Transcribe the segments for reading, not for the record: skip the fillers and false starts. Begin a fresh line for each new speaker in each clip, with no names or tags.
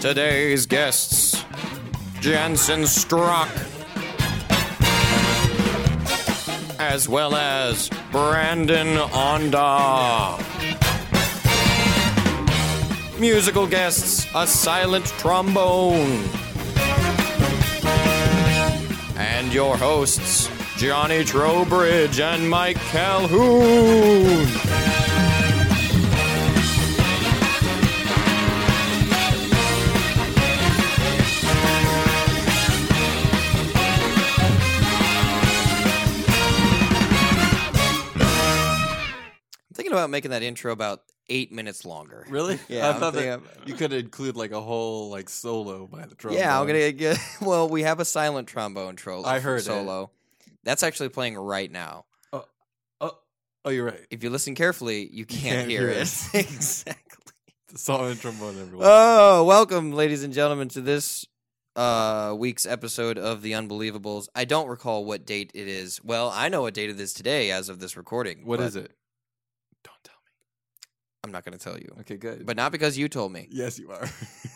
Today's guests, Jensen Strock, as well as Brandon Onda. Musical guests, a silent trombone. And your hosts, Johnny Trowbridge and Mike Calhoun. I'm thinking about making that intro about 8 minutes longer.
Really?
Yeah,
I thought that you could include like a whole like solo by the trombone.
Yeah, I'm gonna get. Well, we have a silent trombone
I heard
solo. That's actually playing right now.
Oh, you're right.
If you listen carefully, you can't hear it. Exactly.
The song and trombone, everyone.
Oh, welcome, ladies and gentlemen, to this week's episode of The Unbelievables. I don't recall what date it is. Well, I know what date it is today as of this recording.
What is it? Don't tell me.
I'm not going to tell you.
Okay, good.
But not because you told me.
Yes, you are.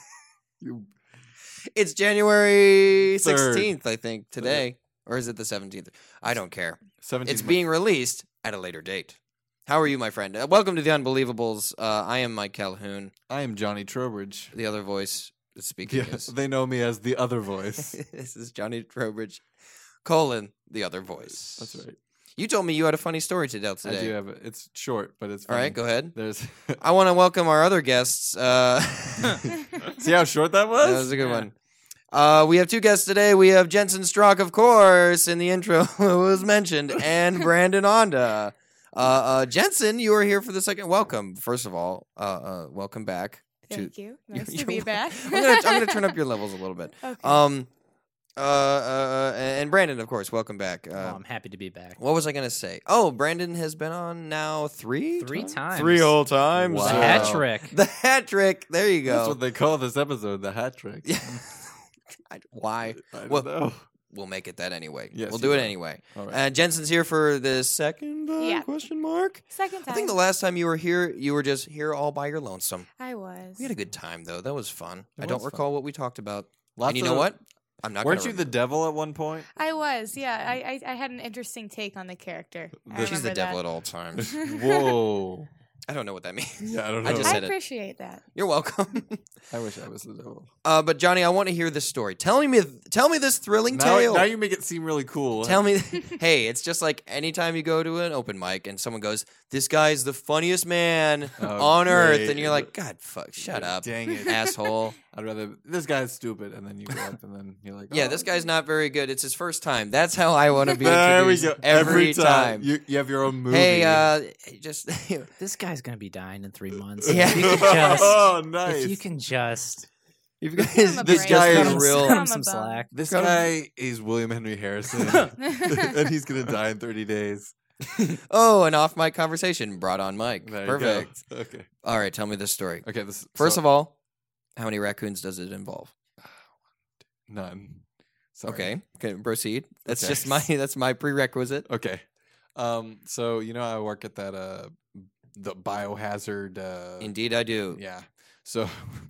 It's January
Third.
16th, I think, today. Or is it the 17th? I don't care.
17th.
It's being released at a later date. How are you, my friend? Welcome to The Unbelievables. I am Mike Calhoun.
I am Johnny Trowbridge.
The other voice that's speaking
Yeah,
is...
they know me as the other voice.
This is Johnny Trowbridge, the other voice.
That's right.
You told me you had a funny story to tell today.
I do have it. It's short, but it's
All
funny.
right, go ahead.
There's
I want to welcome our other guests.
See how short that was?
That was a good one. We have two guests today. We have Jensen Strock, of course, in the intro was mentioned, and Brandon Onda. Jensen, you are here for the second. Welcome, first of all. Welcome back.
Thank you. Nice
You're
to be back.
I'm gonna turn up your levels a little bit.
Okay.
And Brandon, of course, welcome back.
I'm happy to be back.
What was I gonna say? Oh, Brandon has been on now three
times.
3 whole times.
Wow.
The hat trick.
The hat trick. There you go.
That's what they call this episode, the hat trick.
Yeah. Why?
I don't
Well,
know.
We'll make it that anyway.
Yes,
we'll
you
do it
will.
anyway.
All right.
Jensen's here for the second
Yeah.
question mark.
Second time.
I think the last time you were here, you were just here all by your lonesome.
I was.
We had a good time though. That was fun.
It
I don't
was
recall what we talked about.
Lots
And you know
of-
what? I'm not.
Weren't
gonna
you the
remember.
devil at one point?
I was. Yeah. I had an interesting take on the character.
She's the devil at all times.
Whoa.
I don't know what that means.
Yeah, I don't know.
I just
I
said it.
appreciate that.
You're welcome.
I wish I was the devil.
But Johnny, I want to hear this story. Tell me this thrilling
Now,
tale.
now you make it seem really cool.
Tell me, hey, it's just like anytime you go to an open mic and someone goes, "This guy's the funniest man
Oh,
on earth,"
great.
and you're like, "God, shut up,
Dang it.
asshole."
I'd rather this guy's stupid, and then you go up, and then you're like,
Yeah,
oh.
this guy's not very good. It's his first time. That's how I want to be
There we
introduced
go.
every time.
You have your own movie.
Hey, just
This guy's gonna be dying in 3 months.
Yeah.
If you can just,
oh, nice.
if you can just
you
Give
guys,
him a
this
break.
guy
Cut
is
him
real.
cut
I'm
him some
a bum.
slack.
This
Come-
guy is William Henry Harrison, and he's gonna die in 30 days.
Oh, an off mic conversation brought on Mike.
There
Perfect.
You go. Okay.
All right, tell me this story.
Okay. This
First of all, how many raccoons does it involve?
none. Sorry.
Okay, proceed. That's
Okay.
just that's my prerequisite.
Okay. So you know I work at that the biohazard.
Indeed, I do.
Yeah. So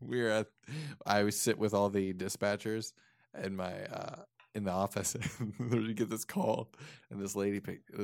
I would sit with all the dispatchers in my in the office, and you get this call, and this lady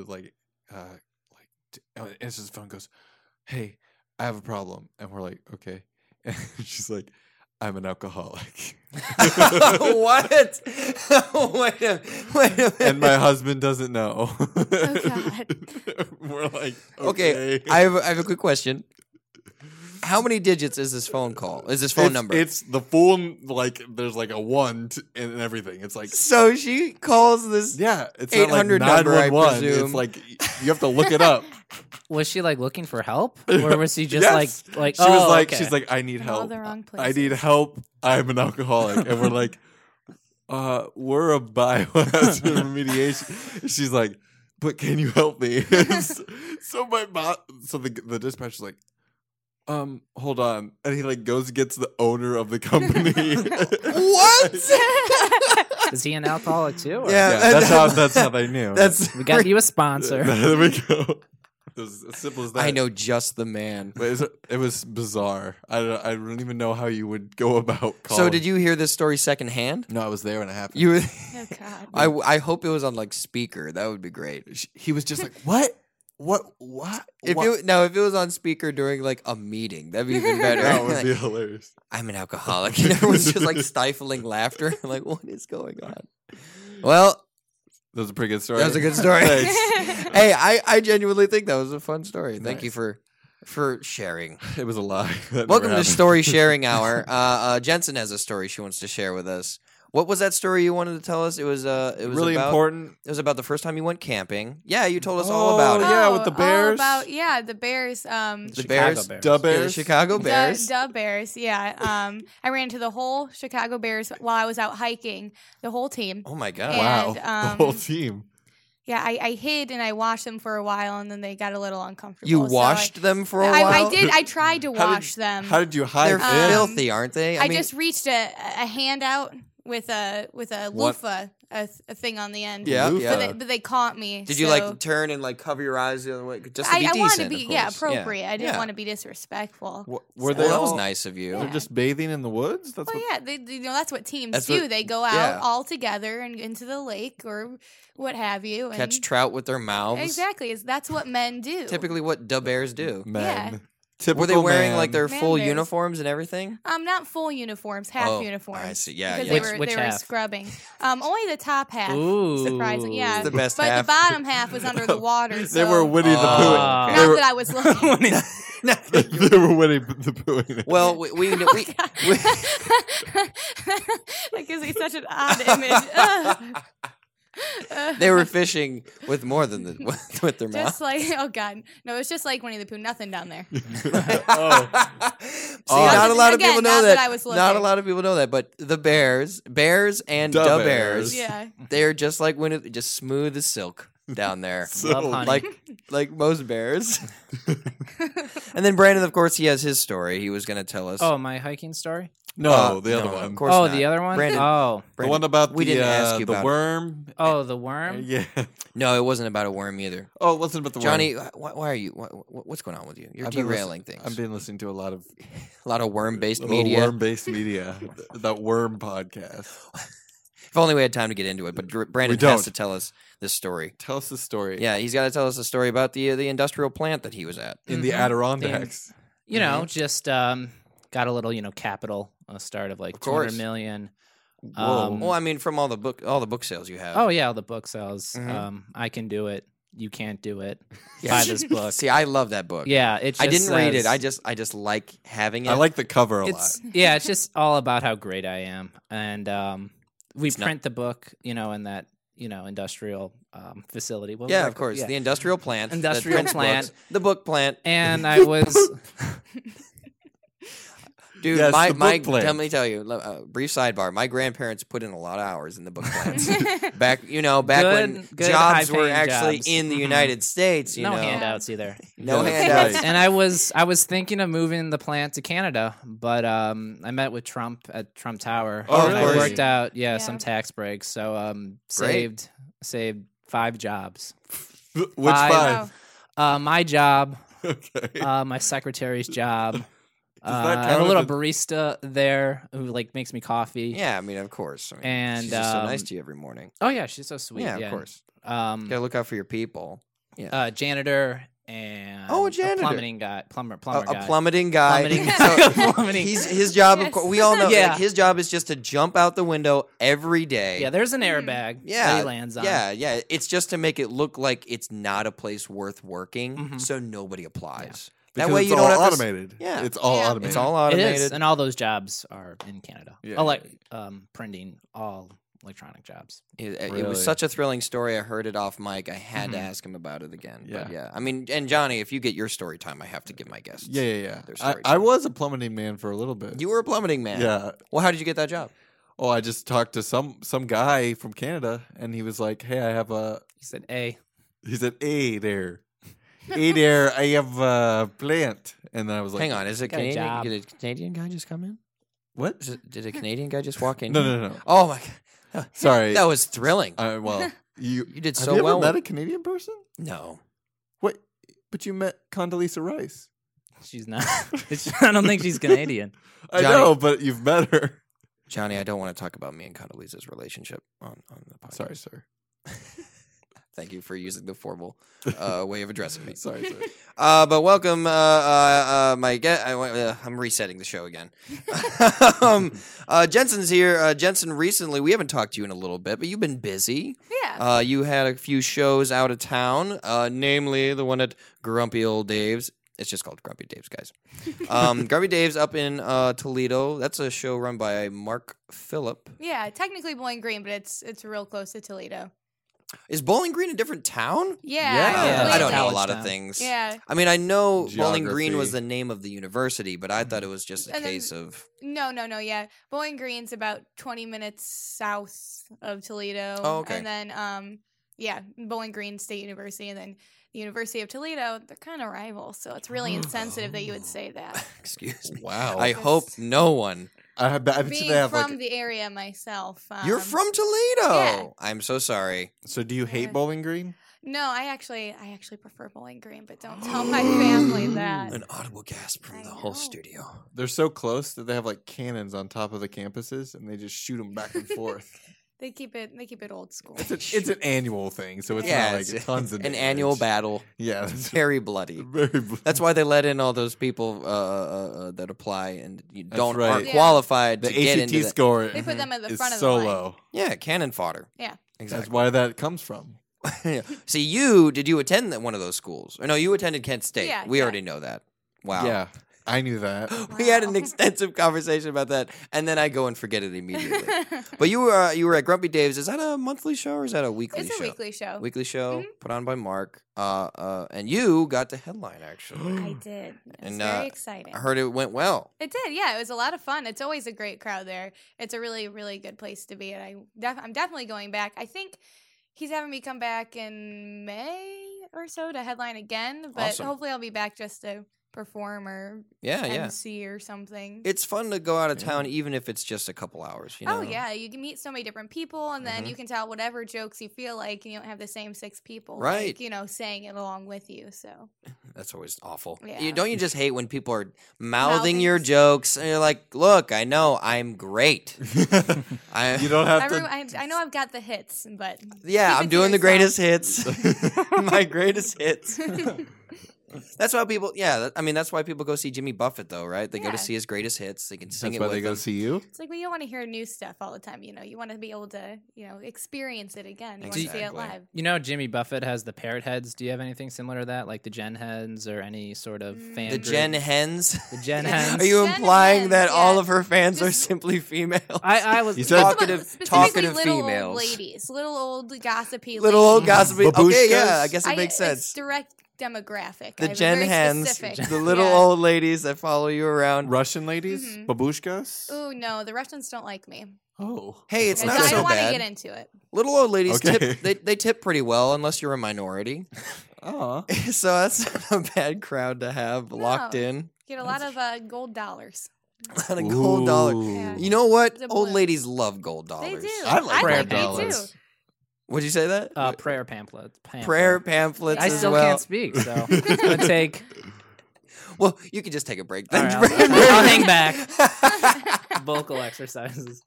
answers the phone, and goes, "Hey, I have a problem," and we're like, "Okay," and she's like, "I'm an alcoholic."
What? Wait a minute.
And my husband doesn't know.
God.
We're like,
Okay, I have a quick question. How many digits is this phone call? Is this phone number?
It's the full, like, there's like a one and everything. It's like,
So she calls this.
yeah, it's not like
800 number, I
911.
presume.
It's like, you have to look it up.
Was she like looking for help, or was she just
Yes.
like?
She was
oh,
like,
okay.
she's like, I need
In all
help.
the wrong
I need
places.
help. I'm an alcoholic. And we're like, we're a biohazard remediation. She's like, but can you help me? So my boss, so the dispatcher's like, hold on. And he like goes and gets the owner of the company.
What?
Is he an alcoholic too? or-
Yeah.
Yeah, that's how they knew.
That's
We got you a sponsor.
There we go. It was as simple as that.
I know just the man.
But it was bizarre. I don't even know how you would go about calling.
So did you hear this story secondhand?
No, I was there when it happened.
You,
Oh God.
I hope it was on like speaker. That would be great.
He was just like, "What? What?
If
What?"
if it was on speaker during like a meeting, that'd be even better.
That would
Like,
be hilarious.
I'm an alcoholic, and everyone's just like stifling laughter. Like, what is going on? Well,
That was a pretty good story.
that was a good story.
Thanks.
Hey, I genuinely think that was a fun story. Thank you
Nice.
for sharing.
It was a lie. That
Welcome
never
to
happened.
Story Sharing Hour. Jensen has a story she wants to share with us. What was that story you wanted to tell us? It was
Really
about,
important.
It was about the first time you went camping. Yeah, you told us all about it.
yeah, with the
all
Bears.
about the Bears.
The
Chicago
Bears,
Bears.
Da
Yeah,
Bears.
the Chicago Bears.
The Bears, yeah. I ran into the whole Chicago Bears while I was out hiking, the whole team.
Oh my god!
Wow,
And,
the whole team.
Yeah, I hid and I watched them for a while, and then they got a little uncomfortable.
You
so
washed them for a
I
while.
did. I tried to wash them.
How did you hide?
They're
Um,
filthy, aren't they?
I
mean,
just reached a hand out with a
What?
loofah, a thing on the end.
Yeah,
Loofah.
yeah.
But they caught me.
Did you
so-
like turn and like cover your eyes the other way just to be
I
decent?
wanted to be
of course.
appropriate. I didn't
Yeah.
want to be disrespectful.
Were
So-
they
Well, that
all?
was nice of you.
Yeah.
They're just bathing in the woods. That's
Well,
what.
yeah, that's what teams
That's
do.
what-
They go out
yeah.
all together and into the lake or what have you. And
Catch trout with their mouths.
Exactly. That's what men do.
Typically, what da Bears do.
Men.
Yeah.
Typical
Were they wearing
man.
like their
Man
full
bears.
uniforms and everything?
Not full uniforms, half
Oh,
uniforms.
I see. Yeah,
because
yeah.
they
Which
were
half?
scrubbing. Only the top half.
Ooh.
Surprising, yeah.
It's the best
but
half.
the bottom half was under the water.
They
So
were Winnie the Pooh.
Oh.
They
not
were,
that I was looking.
they were Winnie the Pooh.
Well, we
That gives me such an odd image. Ugh.
they were fishing with more than with their mouth.
Just like, oh god, no, it's just like Winnie the Pooh. Nothing down there.
Oh.
See,
Oh.
not a lot of
Again,
people know
not
that.
that I was
Not a
looking.
lot of people know that, but the Bears and
Da
da
Bears.
Bears,
Yeah.
they're just like just smooth as silk down there.
Love honey.
like most bears. And then Brandon, of course, he has his story. He was going to tell us.
Oh, my hiking story?
No, the other
no,
one.
Of course
Oh,
not.
the other one?
Brandon,
Oh.
The one about
we
the,
didn't ask you
the
about it.
worm.
Oh, the worm?
Yeah.
No, it wasn't about a worm either.
Oh, it wasn't about the
Johnny,
worm.
why are you? What's going on with you? You're
I've been
derailing things.
I've been listening to a lot of
A lot of worm-based media.
worm-based media. That worm podcast.
If only we had time to get into it. But Brandon
We
has
don't.
to tell us this story.
Tell us the story.
Yeah, he's got to tell us a story about the industrial plant that he was at.
In the
Mhm.
Adirondacks.
You know, just got a little, capital start of like
Of course.
200 million.
Whoa.
Well, I mean, from all the book sales you have.
Oh yeah, all the book sales.
Mhm.
I can do it. You can't do it.
Yeah.
Buy this book.
See, I love that book.
Yeah, it. Just
I didn't read it.
says-
I just like having it.
I like the cover a lot.
It's it's just all about how great I am, and we
It's not-
print the book, in that industrial facility. What was
Yeah,
that
of course.
called?
The industrial plant. that
Industrial
prints
plant.
books. The book plant.
And I was
Dude,
Yes,
my
the book plant.
let me tell you, brief sidebar. My grandparents put in a lot of hours in the book plants. back when
Good,
jobs were
high-paying
actually
jobs.
in the
Mhm.
United States, you
no
know.
handouts either.
No
Yeah, that's
handouts.
right.
And I was thinking of moving the plant to Canada, but I met with Trump at Trump Tower.
Oh,
and
really?
I worked out
Yeah.
some tax breaks, so
Great.
saved 5 jobs.
Which
Five.
five?
Wow.
My job,
Okay.
my secretary's job.
that
I have
count
a
as
little
a-
barista there who makes me coffee.
Yeah, I mean, of course. I mean,
And,
she's just so nice
um,
to you every morning.
Oh yeah, she's so sweet.
Yeah, of course. Gotta look out for your people.
Janitor and
Oh, a janitor.
plumbing guy, plumber
A
guy.
plummeting guy.
Plummeting
So,
guy. Plummeting.
his job. Of
Yes.
course, we all know.
Yeah.
Like, his job is just to jump out the window every day.
Yeah, there's an airbag
Yeah,
that he lands on.
Yeah. It's just to make it look like it's not a place worth working,
Mhm.
so nobody applies.
Because
That way
it's
you
all
don't have to.
automated.
Yeah.
It's all
Yeah.
automated.
It's all
It
automated.
is, and all those jobs are in Canada.
Yeah.
Oh, like printing, all electronic jobs.
It
Really?
was such a thrilling story. I heard it off mic. I had to
Mhm.
ask him about it again.
Yeah.
But yeah, I mean, and Johnny, if you get your story time, I have to give my guests.
Yeah.
Their
I,
story
I
time.
was a plummeting man for a little bit.
You were a plummeting man.
Yeah.
Well, how did you get that job?
Oh, I just talked to some guy from Canada, and he was like, "Hey, I have a."
He said, "A."
He said, "Hey there, hey there, I have a plant." And then I was like,
Hang on, is it
got a
Canadian?
job.
Did a Canadian guy just come in?
What?
Did a Canadian guy just walk in?
No.
Oh my god,
Sorry.
that was thrilling.
Well, you
You did
have
so
you ever
well.
met a Canadian person?
No,
What? But you met Condoleezza Rice.
She's not. I don't think she's Canadian.
I
Johnny-
know, but you've met her.
Johnny, I don't want to talk about me and Condoleezza's relationship on the podcast.
Sorry, sir.
Thank you for using the formal way of addressing me.
Sorry, sir.
But welcome, my guest. I'm resetting the show again. Jensen's here. Jensen, recently, we haven't talked to you in a little bit, but you've been busy.
Yeah.
You had a few shows out of town, namely the one at Grumpy Old Dave's. It's just called Grumpy Dave's, guys. Grumpy Dave's up in Toledo. That's a show run by Mark Phillip.
Yeah, technically Bowling Green, but it's real close to Toledo.
Is Bowling Green a different town?
Yeah.
Yeah,
I don't know a
college
lot of
town.
things.
Yeah.
I mean, I know Bowling Green was
Geography.
the name of the university, but I thought it was just a
And then-
case of.
No. Yeah. Bowling Green's about 20 minutes south of Toledo.
Oh, okay.
And then, Bowling Green State University, and then the University of Toledo. They're kind of rivals, so it's really insensitive that you would say that.
Excuse me.
Wow.
I hope no one.
I bet you
Being
they have
from
like.
the area myself.
You're from Toledo.
yeah.
I'm so sorry.
So do you hate
Yeah.
Bowling Green?
No, I actually prefer Bowling Green, but don't tell my family that.
An audible gasp from
I
the whole
know.
studio.
They're so close that they have like cannons on top of the campuses, and they just shoot them back and forth.
They keep it old school.
It's an annual thing, so it's
Yeah,
not like
it's
tons of
An
damage.
annual battle.
Yeah, that's
Very bloody.
very.
That's why they let in all those people that apply and you aren't
right.
Yeah.
qualified
The
to get into
ACT
that.
score
They put them at the
is
front of the
so
line.
low.
Yeah, cannon fodder.
Yeah.
That's
Exactly.
why that comes from.
See, did you attend one of those schools? Or no, you attended Kent State.
Yeah,
We
yeah.
already know that. Wow.
Yeah, I knew that.
We had an
Wow.
extensive conversation about that, and then I go and forget it immediately. But you were at Grumpy Dave's. Is that a monthly show or is that a weekly
It's
show?
a weekly show.
Weekly show
Mhm.
put on by Mark. And you got the headline actually.
I did. It was
And,
very exciting.
I heard it went well.
It did, yeah. It was a lot of fun. It's always a great crowd there. It's a really, really good place to be, and I'm definitely going back. I think he's having me come back in May or so to headline again, but
Awesome.
hopefully I'll be back just to perform or
Yeah, yeah.
MC or something.
It's fun to go out of town, even if it's just a couple hours. You know?
Oh yeah, you can meet so many different people, and then
Mhm.
you can tell whatever jokes you feel like, and you don't have the same 6 people,
Right.
like, saying it along with you. So
That's always awful.
Yeah.
Don't you just hate when people are mouthing
Mouthing
your
s-
jokes and you're like, "Look, I know I'm great. I
You don't have
everyone,
to.
I know I've got the hits, but
yeah,
keep
I'm
it to
doing the
yourself.
greatest hits. My greatest hits." That's why people. Yeah, that's why people go see Jimmy Buffett, though, right? They go
Yeah.
to see his greatest hits. They can sing
That's
it
why
with
they go
them.
see you.
It's like we don't want to hear new stuff all the time. You want to be able to, experience it again. You want to see it
Exactly.
live.
You know, Jimmy Buffett has the parrot heads. Do you have anything similar to that, like the Gen Heads or any sort of fan?
The
group?
Gen Hens.
The Gen Hens.
Are you
Gen
implying
Hens,
that all
yeah.
of her fans are
Just-
simply female?
I was.
You said-
Talkative-
Specifically
talkative
little
females.
old ladies, little old gossipy,
Little old
ladies.
gossipy. Okay,
Babushkas?
yeah, I guess it makes
It's
sense.
direct demographic.
The
I have a
Gen
very
Hens,
specific-
the little
yeah.
old ladies that follow you around.
Russian ladies,
Mhm.
babushkas.
Ooh no, the Russians don't like me.
Oh,
Hey, it's
I
not
don't
so
want to
bad.
get into it.
Little old ladies
Okay.
tip. They tip pretty well, unless you're a minority.
oh.
So that's not a bad crowd to have locked
No.
in.
Get a lot of gold dollars.
A lot of gold dollar.
Yeah.
You know what?
The
Old
blues.
ladies love gold
They
dollars.
do.
I like
prayer
like me
dollars.
too.
Would you say that?
prayer pamphlets.
Prayer pamphlets
I
as
still
well.
can't speak, so it's gonna take.
Well, you could just take a break
All
then.
right, I'll hang back. Vocal exercises.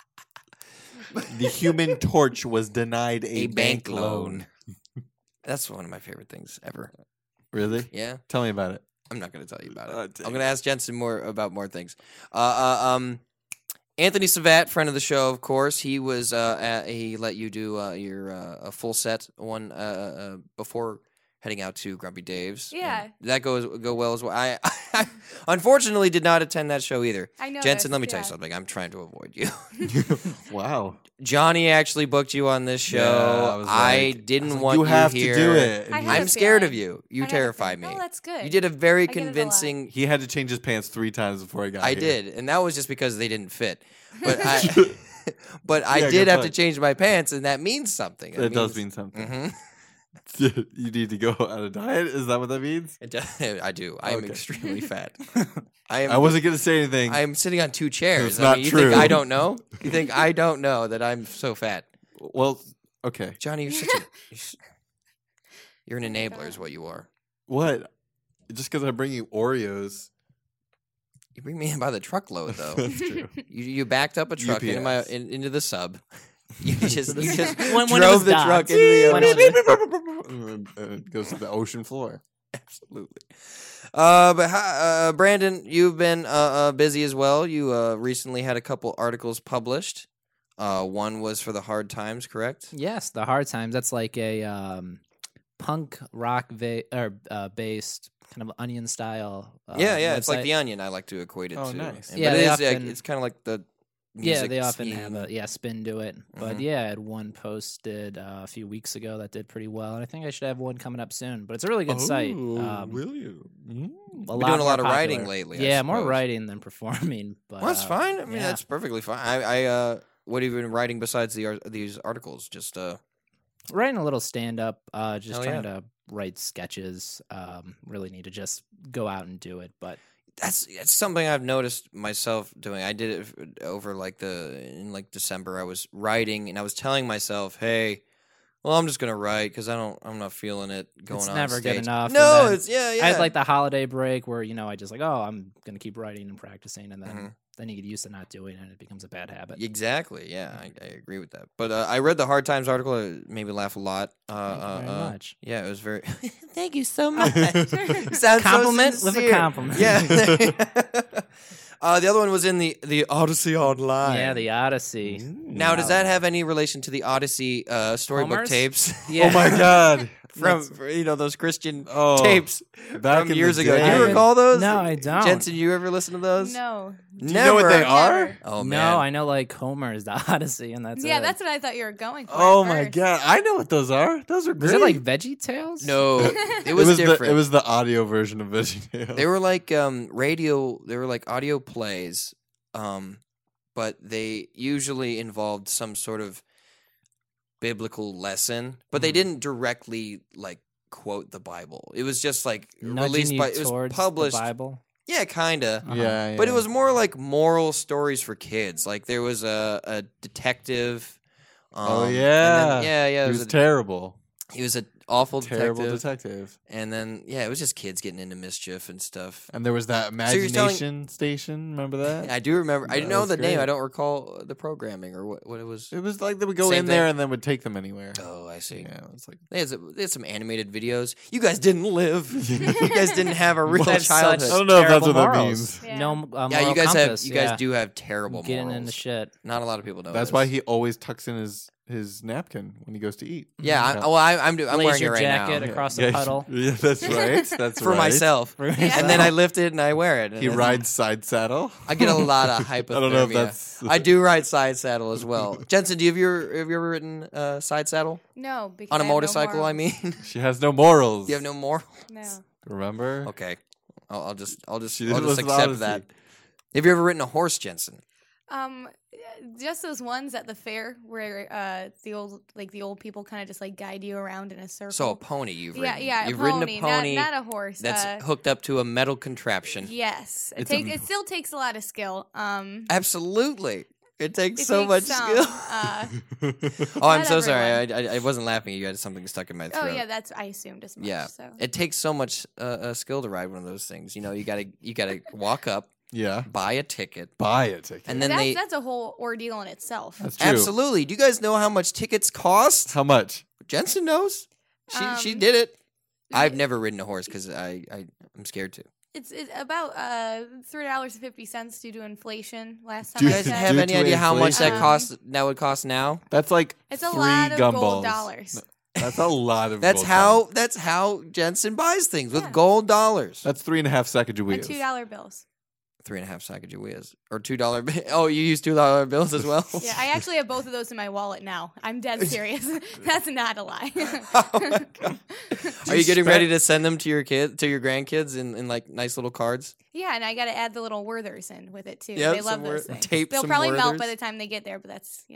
The Human Torch was denied
A bank loan. That's one of my favorite things ever.
Really?
Yeah,
Tell me about it.
I'm not going to tell you about it.
dang
I'm going to ask Jensen about more things. Anthony Savat, friend of the show, of course. He was he let you do your a full set one before heading out to Grumpy Dave's.
Yeah.
And that go well as well. I unfortunately did not attend that show either.
I know.
Jensen, let me tell you something. I'm trying to avoid you.
Wow.
Johnny actually booked you on this show.
Yeah, I was like-
didn't want
you have
here.
to do it.
I
And
had
I'm
a
scared of
feeling.
you. You
I had a
terrify
feeling.
me.
Oh, that's good.
You did a very
get it a lot.
convincing.
he had to change his pants 3 times before he got
I
here.
did, and that was just because they didn't fit. But but I
Yeah,
did
good
have to
point.
change my pants, and that means something.
It does mean something.
Hmm
You need to go on a diet? Is that what that means?
I do. I am
Okay.
extremely fat. I am.
I wasn't going to say anything.
I am sitting on 2 chairs.
It's not
you
true.
think I don't know? You think I don't know that I'm so fat?
Well, okay.
Johnny, you're such a. You're an enabler, is what you are.
What? just because I bring you Oreos.
You bring me in by the truckload, though.
That's true.
You backed up a truck
UPS.
into the sub. You just
When it
drove
was
the
docked.
truck into the
When
ocean.
it
And it goes to the ocean floor.
Absolutely. Brandon, you've been busy as well. You recently had a couple articles published. One was for the Hard Times, correct?
Yes, the Hard Times. That's like a punk rock based kind of Onion style.
Yeah. It's like
website.
The Onion. I like to equate it
Oh,
to.
nice.
But
Yeah,
it
they
is.
often-
It's kind of like the.
Yeah,
Music
they often
scene.
have a spin to it. But
Mhm.
yeah, I had one posted a few weeks ago that did pretty well, and I think I should have one coming up soon. But it's a really good site.
Will you?
Been doing a lot of writing lately, I
Yeah, more
suppose.
writing than performing. But
Well, that's fine. I mean,
yeah.
that's perfectly fine. What have you been writing besides these articles? Just
writing a little stand up. Just
Hell
trying to write sketches. Really need to just go out and do it, but.
that's something I've noticed myself doing. I did it over in December. I was writing and I was telling myself, "Hey, well, I'm just gonna write because I'm not feeling it going
It's
on
never
stage."
good enough.
No,
and then
it's yeah.
I had like the holiday break where I just I'm gonna keep writing and practicing, and then
Mhm.
then you get used to not doing it, and it becomes a bad habit.
Exactly. Yeah, I agree with that. But I read the Hard Times article. It made me laugh a lot.
Thank you very much.
Yeah, it was very. Thank you so much. You sound so
Compliment with a
sincere.
compliment.
Yeah. The other one was in the Odyssey Online.
Yeah, the Odyssey.
Now, does that have any relation to the Odyssey storybook
Homer's?
tapes
Yeah.
Oh my God!
from those Christian
Oh,
tapes
back
from
in
years
the
ago? Do
day.
you recall those?
No, I don't.
Jensen, you ever listen to those?
No.
Never.
Do you know what they are?
Never.
Oh man.
No, I know like Homer is the Odyssey, and that's
Yeah,
it.
that's what I thought you were going for.
Oh
at
my
first.
God! I know what those are. Those are great.
Was it like Veggie Tales?
No, it was different.
It was the audio version of VeggieTales.
They were like radio. They were like audio plays, but they usually involved some sort of biblical lesson. But they didn't directly like quote the Bible. It was just like
Nudging
released
you
by. It was
towards
published.
the Bible.
Yeah, kinda.
Uh-huh.
Yeah,
But it was more like moral stories for kids. Like there was a detective.
Oh,
and
yeah.
then- yeah.
He was terrible.
He was an awful
Terrible
detective.
detective.
And then it was just kids getting into mischief and stuff.
And there was that
So you're telling-
imagination station. Remember that?
I do remember. I
That
know
was
the name.
great.
I don't recall the programming or what it was.
It was like they would go
Same
in there
thing.
and then would take them anywhere.
Oh, I see.
Yeah, it's like
They had some animated videos. You guys didn't live. You guys didn't have a real
They have such
childhood.
I don't know if that's
terrible
what that
morals.
means.
Yeah.
No,
Yeah, you
moral
guys
compass,
have. You guys
yeah.
do have terrible
Getting
morals.
into shit.
Not a lot of people know.
That's
this.
why he always tucks in his napkin when he goes to eat.
Yeah,
Yeah.
I'm
Lays
wearing it
your
right
jacket
now
across
Yeah,
the puddle.
Yeah, that's right. That's
for
right.
myself,
Yeah.
and then I lift it and I wear it.
He
And
rides side saddle.
I get a lot of hypothermia.
I don't know if that's.
I do ride side saddle as well. Jensen, have you ever ridden side saddle
No, because
on a
I have no
motorcycle? I
morals.
mean,
She has no morals.
you have no more.
No.
Remember?
Okay, I'll just
She didn't listen to
accept
Odyssey.
that. Have you ever ridden a horse, Jensen?
Just those ones at the fair where the old people kind of just like guide you around in a circle.
So a pony you've ridden.
yeah,
You've
a
ridden
pony,
a pony
not a horse.
that's hooked up to a metal contraption.
Yes,
It's
it still takes a lot of skill.
Absolutely. It takes
It
so
takes
much
some,
skill.
uh,
Oh, I'm
not
so sorry.
everyone.
I wasn't laughing. You had something stuck in my throat.
Oh yeah, that's I assumed as much.
Yeah.
So.
It takes so much skill to ride one of those things. You know, you gotta walk up,
Yeah.
buy a ticket,
Buy a ticket.
and then
that's a whole ordeal in itself.
That's true.
absolutely. Do you guys know how much tickets cost?
How much?
Jensen knows. She
Um,
did it. I've never ridden a horse because I'm scared to.
It's about $3.50 due to inflation. Last time
Do you
I
guys
checked.
have
Due
any
to
idea how much that
inflation?
costs? That would cost now.
That's like
It's a
3
lot of
gumballs.
gold dollars.
That's a lot of.
That's
gold
how Jensen buys things with
Yeah.
gold dollars.
That's 3.5
And
Sacagaweas.
$2 bills.
3.5 Sacagaweas or $2. Oh, you use $2 bills as well.
Yeah, I actually have both of those in my wallet now. I'm dead serious. That's not a lie.
Oh my God. Are you getting ready to send them to your grandkids in like nice little cards?
Yeah, and I got to add the little Werthers in with it too.
Yep,
They love
some
those things.
tape
They'll
some
probably melt by
Werthers.
the time they get there, but that's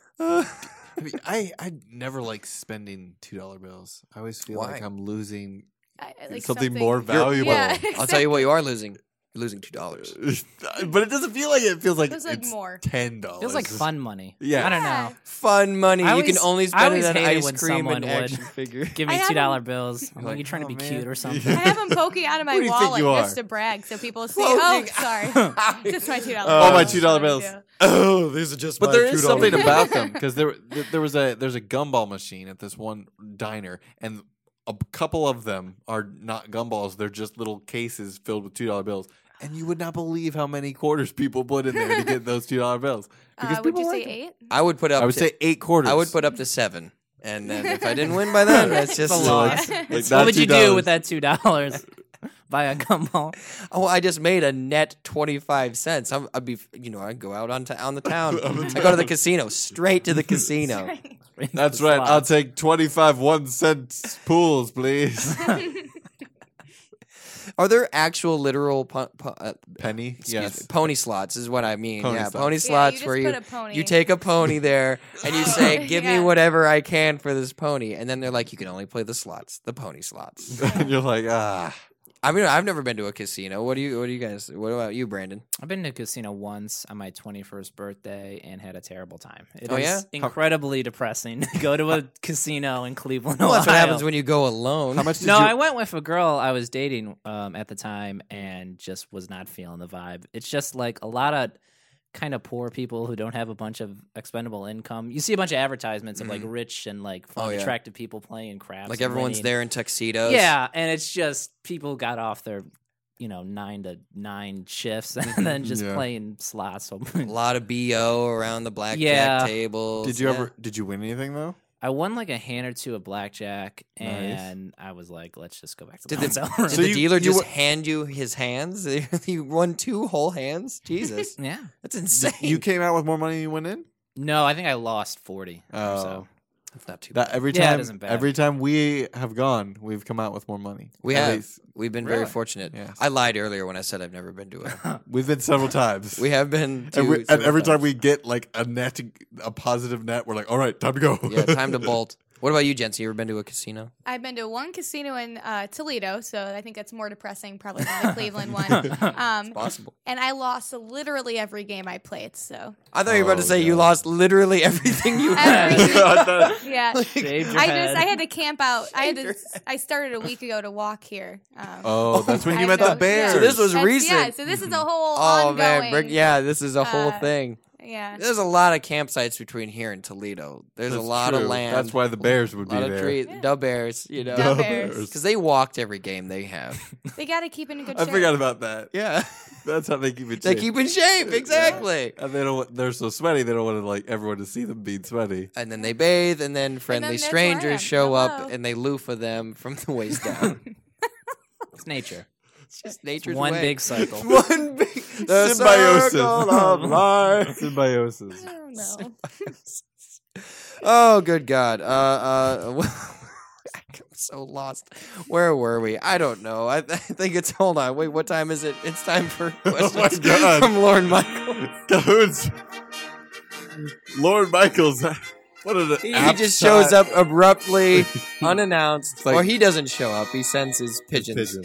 I mean, I never like spending $2 bills. I always feel
Why?
like I'm losing
like
something more valuable.
Yeah,
I'll tell you what you are losing. You're losing $2.
But it doesn't feel like it. It feels like
Feels like
it's
more.
$10.
Feels like fun money.
Yeah.
I don't know.
Fun money.
I
You can
always-
only
I
spend
always
it on
hated
ice
when
cream
someone
and
would
action figure.
Give
I
me
have
$2 bills. I'm
You're
like, you
like,
trying to
"Oh,
be
man."
cute or something?
I have them poking out of
Who
my
do you think
wallet
you
just
are?
to brag, so people see.
Poking
Oh, sorry, just my $2.
Oh, my
bills.
$2 bills.
Yeah.
Oh, these are just
But
my
there is
$2
something
bills.
about them because there's a gumball machine at this one diner, and a couple of them are not gumballs; they're just little cases filled with $2 bills. And you would not believe how many quarters people put in there to get those $2 bills. Because
Would
people
you say
like them.
8?
I would put up.
I would
to,
say 8 quarters.
I would put up to 7, and then if I didn't win by then, that's just
a loss.
Like,
What
not
would you
$2.
do with that $2? Buy a gumball.
Oh, I just made a net 25 cents. I'd be, I'd go out on the town. I go to the casino, straight to the casino.
That's right. I'll take 25 1-cent pools, please.
Are there actual literal
Penny?
excuse
Yes.
me, pony slots? Is what I mean.
Pony
Yeah,
slots.
pony
Yeah,
slots
you just
where
put
you
a pony.
you take a pony there and you say, "Give me
Yeah.
whatever I can for this pony," and then they're like, "You can only play the slots, the pony slots."
And you're like, ah.
I mean, I've never been to a casino. What do you guys? What about you, Brandon?
I've been to a casino once on my 21st birthday and had a terrible time. It
Oh,
is
yeah?
incredibly depressing to go to a casino in Cleveland,
Well, that's what
Ohio.
happens when you go alone.
How much did
No,
you...
I went with a girl I was dating at the time and just was not feeling the vibe. It's just like a lot of kind of poor people who don't have a bunch of expendable income. You see a bunch of advertisements of like rich and like fun,
Oh, yeah.
attractive people playing craps.
Like
and
everyone's
winning.
there in tuxedos.
Yeah, and it's just people got off their 9 to 9 shifts and then just
Yeah.
playing slots. So
A lot of BO around the blackjack
Yeah.
tables.
Did you
Yeah.
ever... Did you win anything, though?
I won like a hand or two of blackjack,
Nice.
and I was like, let's just go back to the
Did the,
hotel room.
did
So
the
you-
dealer
you
just
wa-
hand you his hands? You won 2 whole hands? Jesus.
Yeah.
That's insane.
You came out with more money than you went in?
No, I think I lost 40 or
Oh.
so.
That's not too
That
bad.
every
Yeah, it
time,
isn't bad.
every time we have gone, we've come out with more money.
We
At
have.
least.
We've been very
Really?
fortunate.
Yes.
I lied earlier when I said I've never been to it.
We've been several times.
We have been to
and
several
every time
times.
we get like a positive net, we're like, all right, time to go.
Yeah, time to bolt. What about you, Jensen? You ever been to a casino?
I've been to one casino in Toledo, so I think that's more depressing probably than the Cleveland one.
Possible.
And I lost literally every game I played. So
I thought you were about to
Oh,
say you
God.
lost literally everything you had.
Everything. yeah,
Shaved your
I
head.
had to camp out.
Shaved your
I started a week ago to walk here.
Oh, that's when
I
you met
know,
the Bears.
So this was
Yeah,
recent.
so this is a whole
Oh
ongoing.
man, Brick, yeah, this is a whole
uh,
thing.
Yeah.
There's a lot of campsites between here and Toledo. There's a
That's
lot of
true.
land.
That's why the Bears would
a
be
lot of
there.
trees.
Yeah.
The Bears, you know,
The
The
Bears.
because they walked every game they have.
They got to keep in good
I
shape.
forgot about that.
Yeah,
That's how they keep it.
they
shape.
keep in shape exactly.
And they don't. They're so sweaty. They don't want to like everyone to see them being sweaty.
And then they bathe, and then friendly
that's where I am.
strangers show up,
Hello.
and they loofah them from the waist down.
It's nature.
It's just nature's
One
way.
big cycle.
One big the
Symbiosis
circle of life.
Symbiosis.
I don't know.
Oh, good God. I'm so lost. Where were we? I don't know. I think it's, hold on. Wait, what time is it? It's time for questions
Oh my God.
from Lauren Michael.
Cahoots. Lord Michaels. What an
He just shows up abruptly, unannounced.
like-
or he doesn't show up. He sends his pigeons.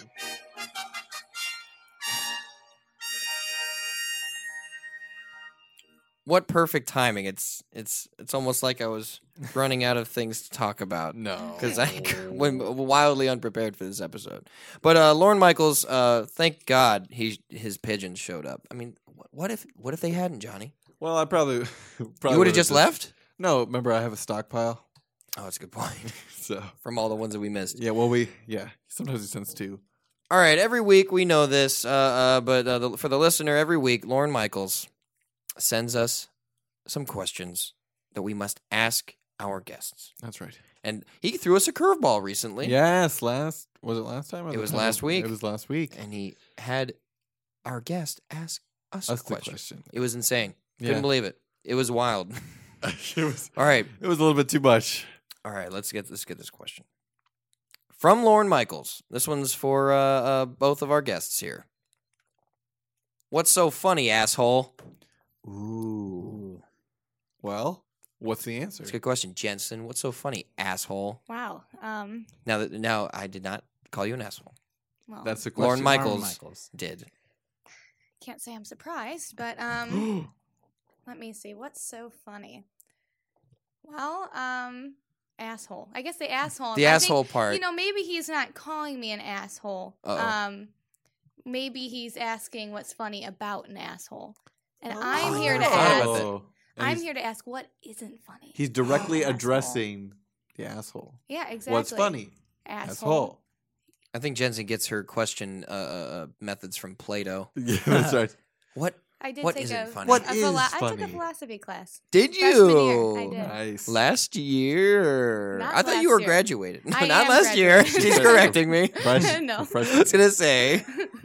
What perfect timing. It's almost like I was running out of things to talk about.
No.
Because I went wildly unprepared for this episode. But Lauren Michaels, thank God his pigeons showed up. I mean, what if they hadn't, Johnny?
Well, I probably
You
would've
would have just left?
No, remember I have a stockpile.
Oh, that's a good point.
So
From all the ones that we missed.
yeah, sometimes he sends 2.
All right, every week we know this, but for the listener, every week Lauren Michaels sends us some questions that we must ask our guests.
That's right.
And he threw us a curveball recently.
Yes, was it last time? or
It
the
was
time
last week.
It was last week.
And he had our guest ask us a
That's the
question.
question.
It was insane.
Yeah.
Couldn't believe it. It was wild.
it was
All right.
a little bit too much.
All right, let's get this question. From Lauren Michaels. This one's for both of our guests here. What's so funny, asshole?
Ooh. Well, what's the answer?
That's a good question, Jensen. What's so funny, asshole?
Wow.
Now I did not call you an asshole.
Well,
That's the question.
Lauren
Lauren
Michaels
Michaels.
did.
can't say I'm surprised, but let me see. What's so funny? Well, asshole. I guess the asshole.
The
I
asshole
think,
part.
maybe he's not calling me an asshole.
Uh-oh.
Maybe he's asking what's funny about an asshole. And
Oh.
I'm here to
Oh.
ask.
And
I'm
he's-
here to ask what isn't funny.
He's directly
Asshole.
addressing the asshole.
Yeah, exactly.
What's funny?
Asshole.
I think Jensen gets her question methods from Plato.
Yeah, that's right.
What
I did
What
take
isn't
a,
funny?
What
a
is
I took a
funny?
philosophy class.
did
Freshman year,
you?
I did.
Nice.
Last year.
Not
I thought
last
you were
year.
graduated. No,
I
not
am
last year.
graduated.
She's correcting me.
No.
I was gonna say,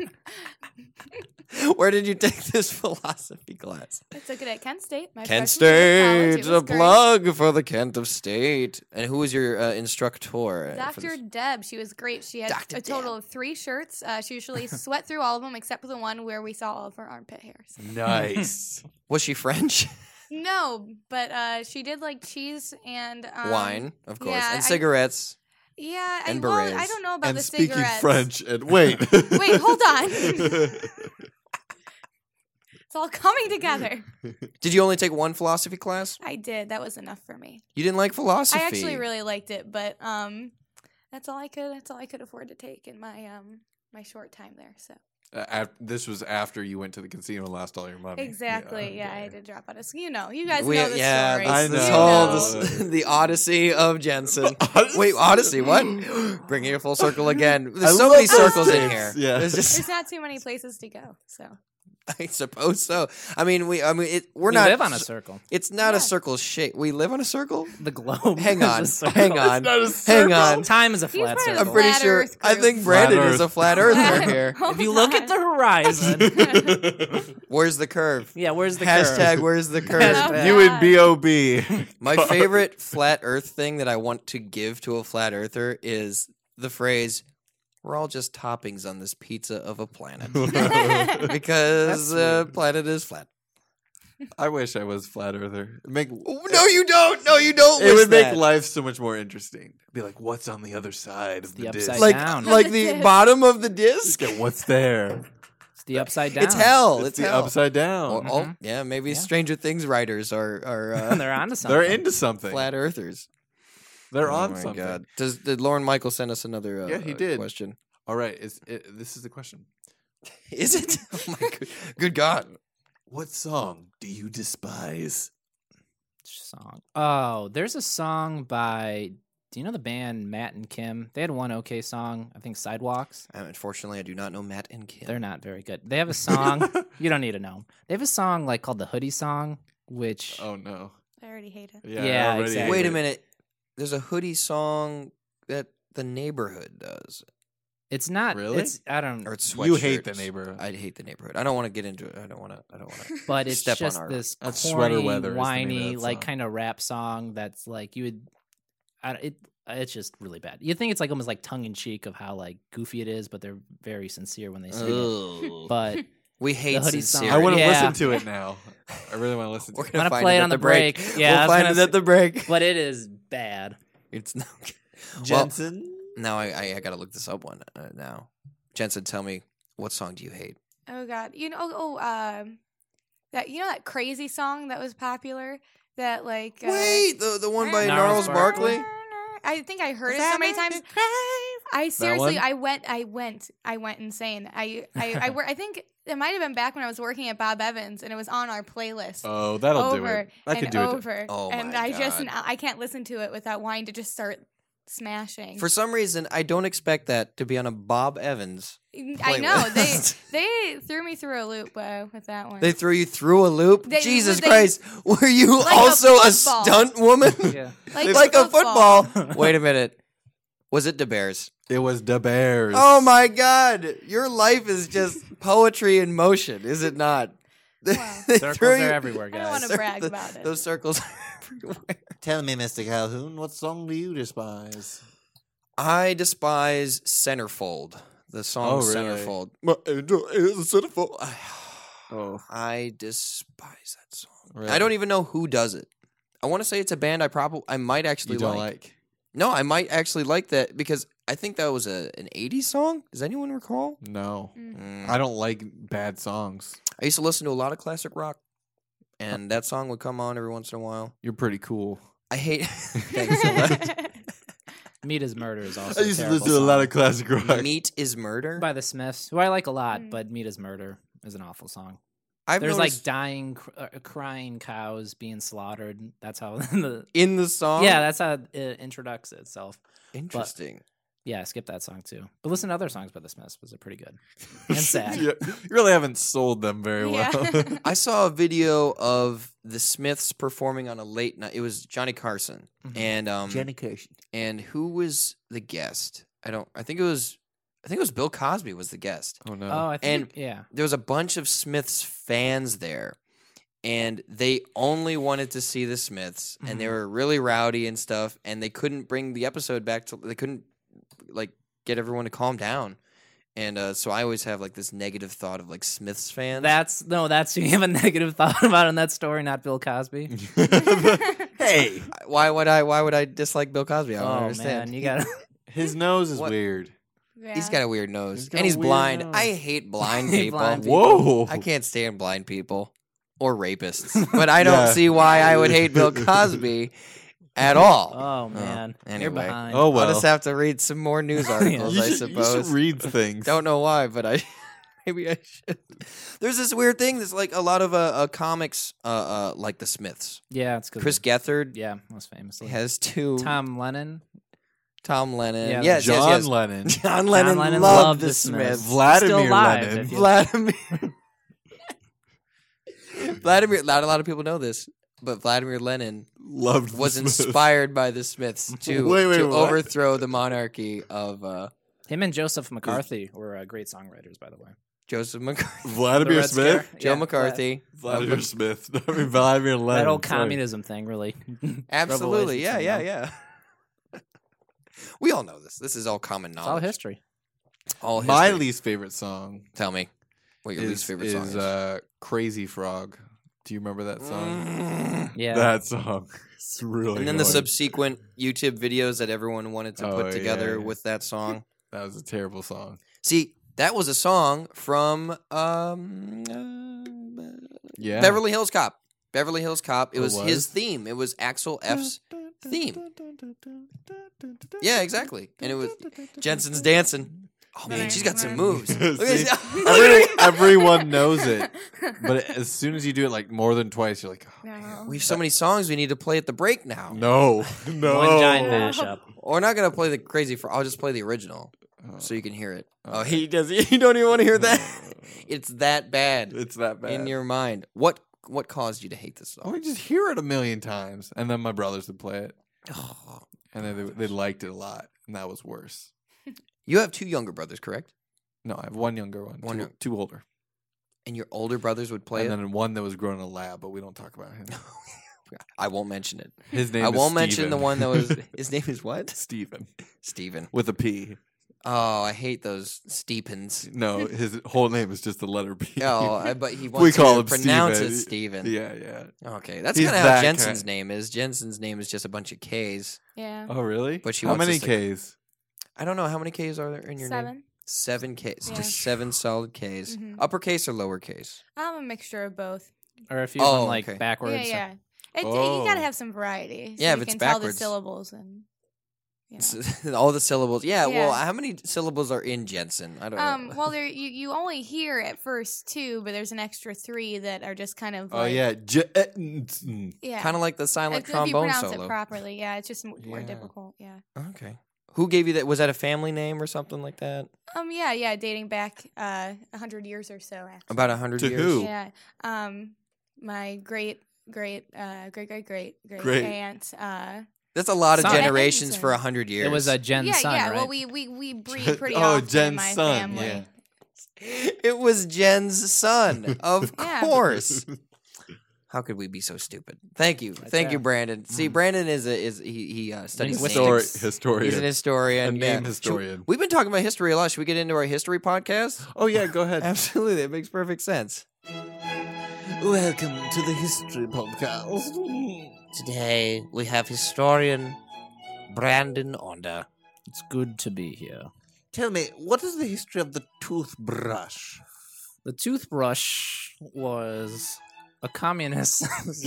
where did you take this philosophy class?
I took it at Kent State. My
Kent
freshman year of college.
State,
It was
a
great.
plug for the Kent of State. And who was your instructor? for
Dr.
this?
Deb, she was great. She had
Dr.
a total
Deb.
of 3 shirts. She usually sweat through all of them except for the one where we saw all of her armpit hairs.
Nice.
Was she French?
No, but she did like cheese and
Wine, of course,
yeah,
and cigarettes.
Yeah,
And
well, I
berets.
don't know about
And
the
speaking
cigarettes.
French. And wait.
Wait, hold on. It's all coming together.
Did you only take one philosophy class?
I did. That was enough for me.
You didn't like philosophy.
I actually really liked it, but that's all I could afford to take in my my short time there. So
This was after you went to the casino and lost all your money.
exactly, yeah, I
okay.
had to drop out of school. You know, you guys
We,
know the
yeah,
story.
I
this, this
know.
whole
You
this,
know.
the Odyssey of Jensen.
Odyssey?
Wait, Odyssey? What? Bringing it full circle again. There's
I
so
love
many
those
circles in
things.
here.
Yeah.
There's just,
There's not too many places to go. So
I suppose so. I mean, we're
We
not.
live on a circle.
It's not
Yeah.
a circle shape. We live on a circle.
The globe.
Hang
is
on,
a circle.
hang on,
not a
hang
circle.
on.
Time is a
He's
flat
part of the
circle.
I'm pretty
Flat
sure.
Earth
I
group.
think Brandon
Flat
is a
Earth.
flat earther here.
Hold
If you look at
on.
the horizon,
Where's the curve?
yeah, where's the
Hashtag
curve?
where's the curve?
Hashtag.
You and B.O.B.
My favorite flat Earth thing that I want to give to a flat earther is the phrase, "We're all just toppings on this pizza of a planet," because the planet is flat.
I wish I was flat earther.
No, you don't. No, you don't.
It
wish
would make
that.
life so much more interesting. Be like, what's on the other side of
the
the disc?
upside
like
down.
like
Of
the
the disc.
bottom of the disc.
Okay, what's there?
It's the upside down.
It's hell. It's,
It's the
hell.
upside down.
Oh, oh, yeah, maybe
Yeah.
Stranger Things writers are
They're onto something.
They're into something.
flat earthers.
They're
Oh
on
my
something.
God. Did Lauren Michael send us another?
Yeah, he did.
Question.
All right, this is the question.
Is it? Oh my good God!
What song do you despise?
Song. Oh, there's a song by. Do you know the band Matt and Kim? They had one okay song. I think Sidewalks.
Unfortunately, I do not know Matt and Kim.
They're not very good. They have a song. You don't need to know. They have a song like called the Hoodie Song, which
Oh no.
I already hate it.
Yeah,
Yeah,
I already
exactly.
hate
Wait a
it.
minute. There's a hoodie song that the neighborhood does,
it's not.
Really?
It's I don't.
or it's
You hate the
sweatshirts.
neighborhood.
I hate the neighborhood. I don't want to get into it. I don't want to.
But it's
step on
just
our-
this
That's Sweater
corny,
Weather is the name of
whiny,
that
like
song.
kind of rap song that's like you would. It's just really bad. You think it's like almost like tongue in cheek of how like goofy it is, but they're very sincere when they sing it.
Ugh.
But
We hate
hoodie song.
sincerity.
I want to
Yeah.
listen to it now. I really want to listen to
We're
it.
gonna
I'm gonna
find
play
it
it
at
on
the
the break. Yeah, I
we'll
was
find
gonna
it at the break.
but it is bad.
It's no.
Jensen?
Now I gotta look this up one now. Jensen, tell me, what song do you hate?
Oh God, that that crazy song that was popular. That like
Wait, the one by
Gnarls
Gnarls
Barkley?
Barkley.
I think I heard it so many times. I seriously,
one?
I went insane. I think it might have been back when I was working at Bob Evans, and it was on our playlist.
Oh, that'll do
over
it. I could
and
do it.
over.
Oh
and
my
I just
God.
I can't listen to it without wanting to just start smashing.
For some reason, I don't expect that to be on a Bob Evans.
I know
playlist.
they threw me through a loop with that one.
They threw you through a loop.
They-
Jesus
they-
Christ, were you
Like a
also a
football.
stunt woman?
Yeah.
like a football. Wait a minute. Was it De Bears?
It was the Bears.
Oh my God, your life is just poetry in motion, is it not?
Wow.
They
Circles
threw
are
you-
everywhere,
I don't
guys.
wanna brag about it.
Those circles are everywhere.
Tell me, Mr. Calhoun, what song do you despise?
I despise Centerfold. The song
Oh, really?
Centerfold. My angel is a centerfold.
Oh,
I despise that song.
really?
I don't even know who does it. I want to say it's a band I might actually
You don't
like.
like.
No, I might actually like that because I think that was an 80s song. Does anyone recall?
No,
Mm.
I don't like bad songs.
I used to listen to a lot of classic rock, and that song would come on every once in a while.
You're pretty cool.
I hate. Thanks so much.
Meat is Murder is also
I used
a
to
terrible
listen to a lot
song.
of classic rock.
Meat is Murder.
by the Smiths, who I like a lot,
Mm.
but Meat is Murder is an awful song.
I've
There's
noticed
like dying, crying cows being slaughtered. That's how the
in the song.
yeah, that's how it introduces itself.
Interesting.
Yeah, skip that song too. But listen to other songs by the Smiths, was it pretty good and sad.
you really haven't sold them very well.
Yeah.
I saw a video of the Smiths performing on a late night. It was Johnny Carson
Mhm.
and
Carson.
and who was the guest? I think it was Bill Cosby was the guest.
Oh no.
Oh, I think
And-
yeah.
There was a bunch of Smiths fans there, and they only wanted to see the Smiths, and they were really rowdy and stuff, and they couldn't bring the episode back to. They couldn't like get everyone to calm down, and so I always have like this negative thought of like Smiths fans.
That's you have a negative thought about in that story, not Bill Cosby.
Hey,
why would I dislike Bill Cosby? I don't
Oh
understand.
man, you got
his nose is
What?
weird.
Yeah.
He's got a weird nose,
He's got
and
a
he's
weird
blind.
nose.
I hate blind
Hate
people.
blind people.
Whoa.
I can't stand blind people or rapists, but I don't
Yeah.
see why I would hate Bill Cosby at all.
Oh man, you're
anyway.
behind.
Oh well.
I'll just have to read some more news articles,
you
I
should,
suppose.
You should read things.
Don't know why, but I maybe I should. There's this weird thing. There's like a lot of comics, like the Smiths.
Yeah, it's good.
Chris Gethard
Yeah, most famously.
has two.
Tom Lennon.
Tom Lennon.
Yeah,
yes,
John
yes, yes.
Lennon.
John Lennon,
Lennon
loved
loved
the
the
Smiths.
Smiths.
Vladimir
Still alive,
Lennon.
if you-
Vladimir. Not a lot of people know this, but Vladimir Lenin
Loved
was
the Smiths.
inspired by the Smiths to
Wait,
to
what?
overthrow the monarchy of
Him and Joseph McCarthy were great songwriters, by the way.
Joseph McCarthy,
Vladimir
The Red
Smith.
Scare.
Joe
Yeah,
McCarthy.
Vladimir Smith. I mean, Vladimir Lennon.
That old
sorry.
communism thing, really.
Absolutely,
Revelation
yeah,
syndrome.
We all know this. This is all common
It's all
knowledge.
history.
All
My
history.
least favorite song
Tell me what your least favorite song is.
Crazy Frog. Do you remember that song?
Yeah.
That song. It's really
And then the
annoying.
subsequent YouTube videos that everyone wanted to
Oh,
put
yeah,
together
yeah.
with that song.
That was a terrible song.
See, that was a song from
Yeah.
Beverly Hills Cop. Beverly Hills Cop. It
Oh,
was
it
his
was?
theme. It was Axel F's theme. Yeah, exactly. And it was Jensen's dancing. Oh man, she's got some moves. Look at
See,
this.
everyone knows it, but as soon as you do it like more than twice, you're like, oh,
No.
We have so many songs we need to play at the break now.
no, no.
One giant mashup.
We're not gonna play the crazy. I'll just play the original
Oh,
so you can hear it.
oh.
Oh, he does. You don't even want to hear that. It's that bad
It's that bad.
in your mind. What caused you to hate this
I
song?
would just hear it a million times, and then my brothers would play it,
Oh.
and then they liked it a lot, and that was worse.
You have two younger brothers, correct?
No, I have one younger one,
One young-
two older,
And your older brothers would play
and
it.
then one that was grown in a lab, but we don't talk about him.
I won't mention it.
His name.
I
is
won't mention the
Steven.
one that was. His name is what?
Steven
Steven.
with a P.
Oh, I hate those Steepens.
No, his whole name is just the letter P.
Oh, but he
We
wants
call
to
him
pronounce
Steven.
it Steven.
Yeah, yeah.
Okay, that's
He's
kind of how
that
Jensen's
kind.
name is. Jensen's name is just a bunch of K's.
Yeah.
Oh, really?
But she
How
wants
many
us to-
K's?
I don't know how many K's are there in your name.
7.
7 K's.
Yeah.
Just 7 solid K's.
Mhm.
Uppercase or lowercase?
I'm a mixture of both.
Or if you
Oh,
went like
okay.
backwards.
Yeah. You
Oh.
gotta have some variety. So
Yeah, if
you
it's
can tell the
backwards.
syllables and. Yeah.
All the syllables. Yeah, well,
Yeah.
how many syllables are in Jensen? I don't know.
Well, there you only hear at first 2, but there's an extra 3 that are just kind of.
Oh,
like,
yeah.
Yeah.
Kind of like the silent
if you
trombone
pronounce
solo.
it properly, yeah, it's just more
Yeah.
difficult. Yeah.
Okay. Who gave you that? Was that a family name or something like that?
Yeah, dating back 100 years or so. Actually.
About 100
To
years?
who?
Yeah. My great
Great.
aunt.
That's a lot of
Son.
generations for
Jensen.
100 years.
It was a Jen's
Yeah,
son,
yeah.
right?
Well, we breed pretty
Oh,
often
Jen's
in my
son,
family.
yeah.
It was Jen's son. Of
Yeah.
course. How could we be so stupid? Thank you. Thank you,
right.
Brandon. See, Brandon is he studies
Linguistics.
names.
Historian.
He's an historian.
A
yeah.
name historian.
We've been talking about history a lot. Should we get into our history podcast?
Oh, yeah, go ahead.
Absolutely. It makes perfect sense.
Welcome to the History Podcast.
Today we have historian Brandon Onda.
It's good to be here.
Tell me, what is the history of the toothbrush?
The toothbrush was a communist.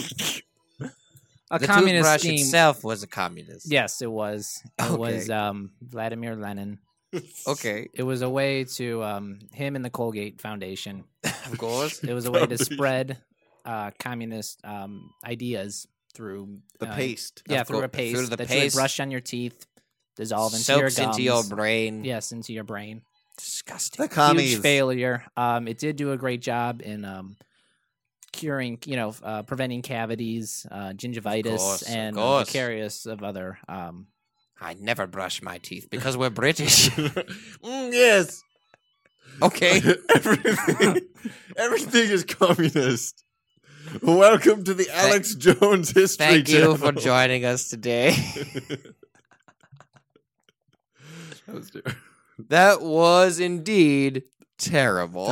The
communist
toothbrush
scheme.
itself was a communist.
Yes, it was. It was Vladimir Lenin.
Okay.
It was a way to him and the Colgate Foundation.
Of course.
It was a way to spread communist ideas through
The paste.
Yeah,
Of
through a
course,
paste
through the
that you would
paste.
brush on your teeth, dissolve into your
Soaks
gums.
into your brain.
Yes, into your brain.
Disgusting.
The commies.
Huge failure. It did do a great job in curing, preventing cavities, gingivitis,
course, of
and
course.
vicarious of other.
I never brush my teeth because we're British.
Yes.
Okay.
Everything is communist. Welcome to the Alex Jones History
Thank you
Channel.
for joining us today.
That was terrible.
That was indeed terrible.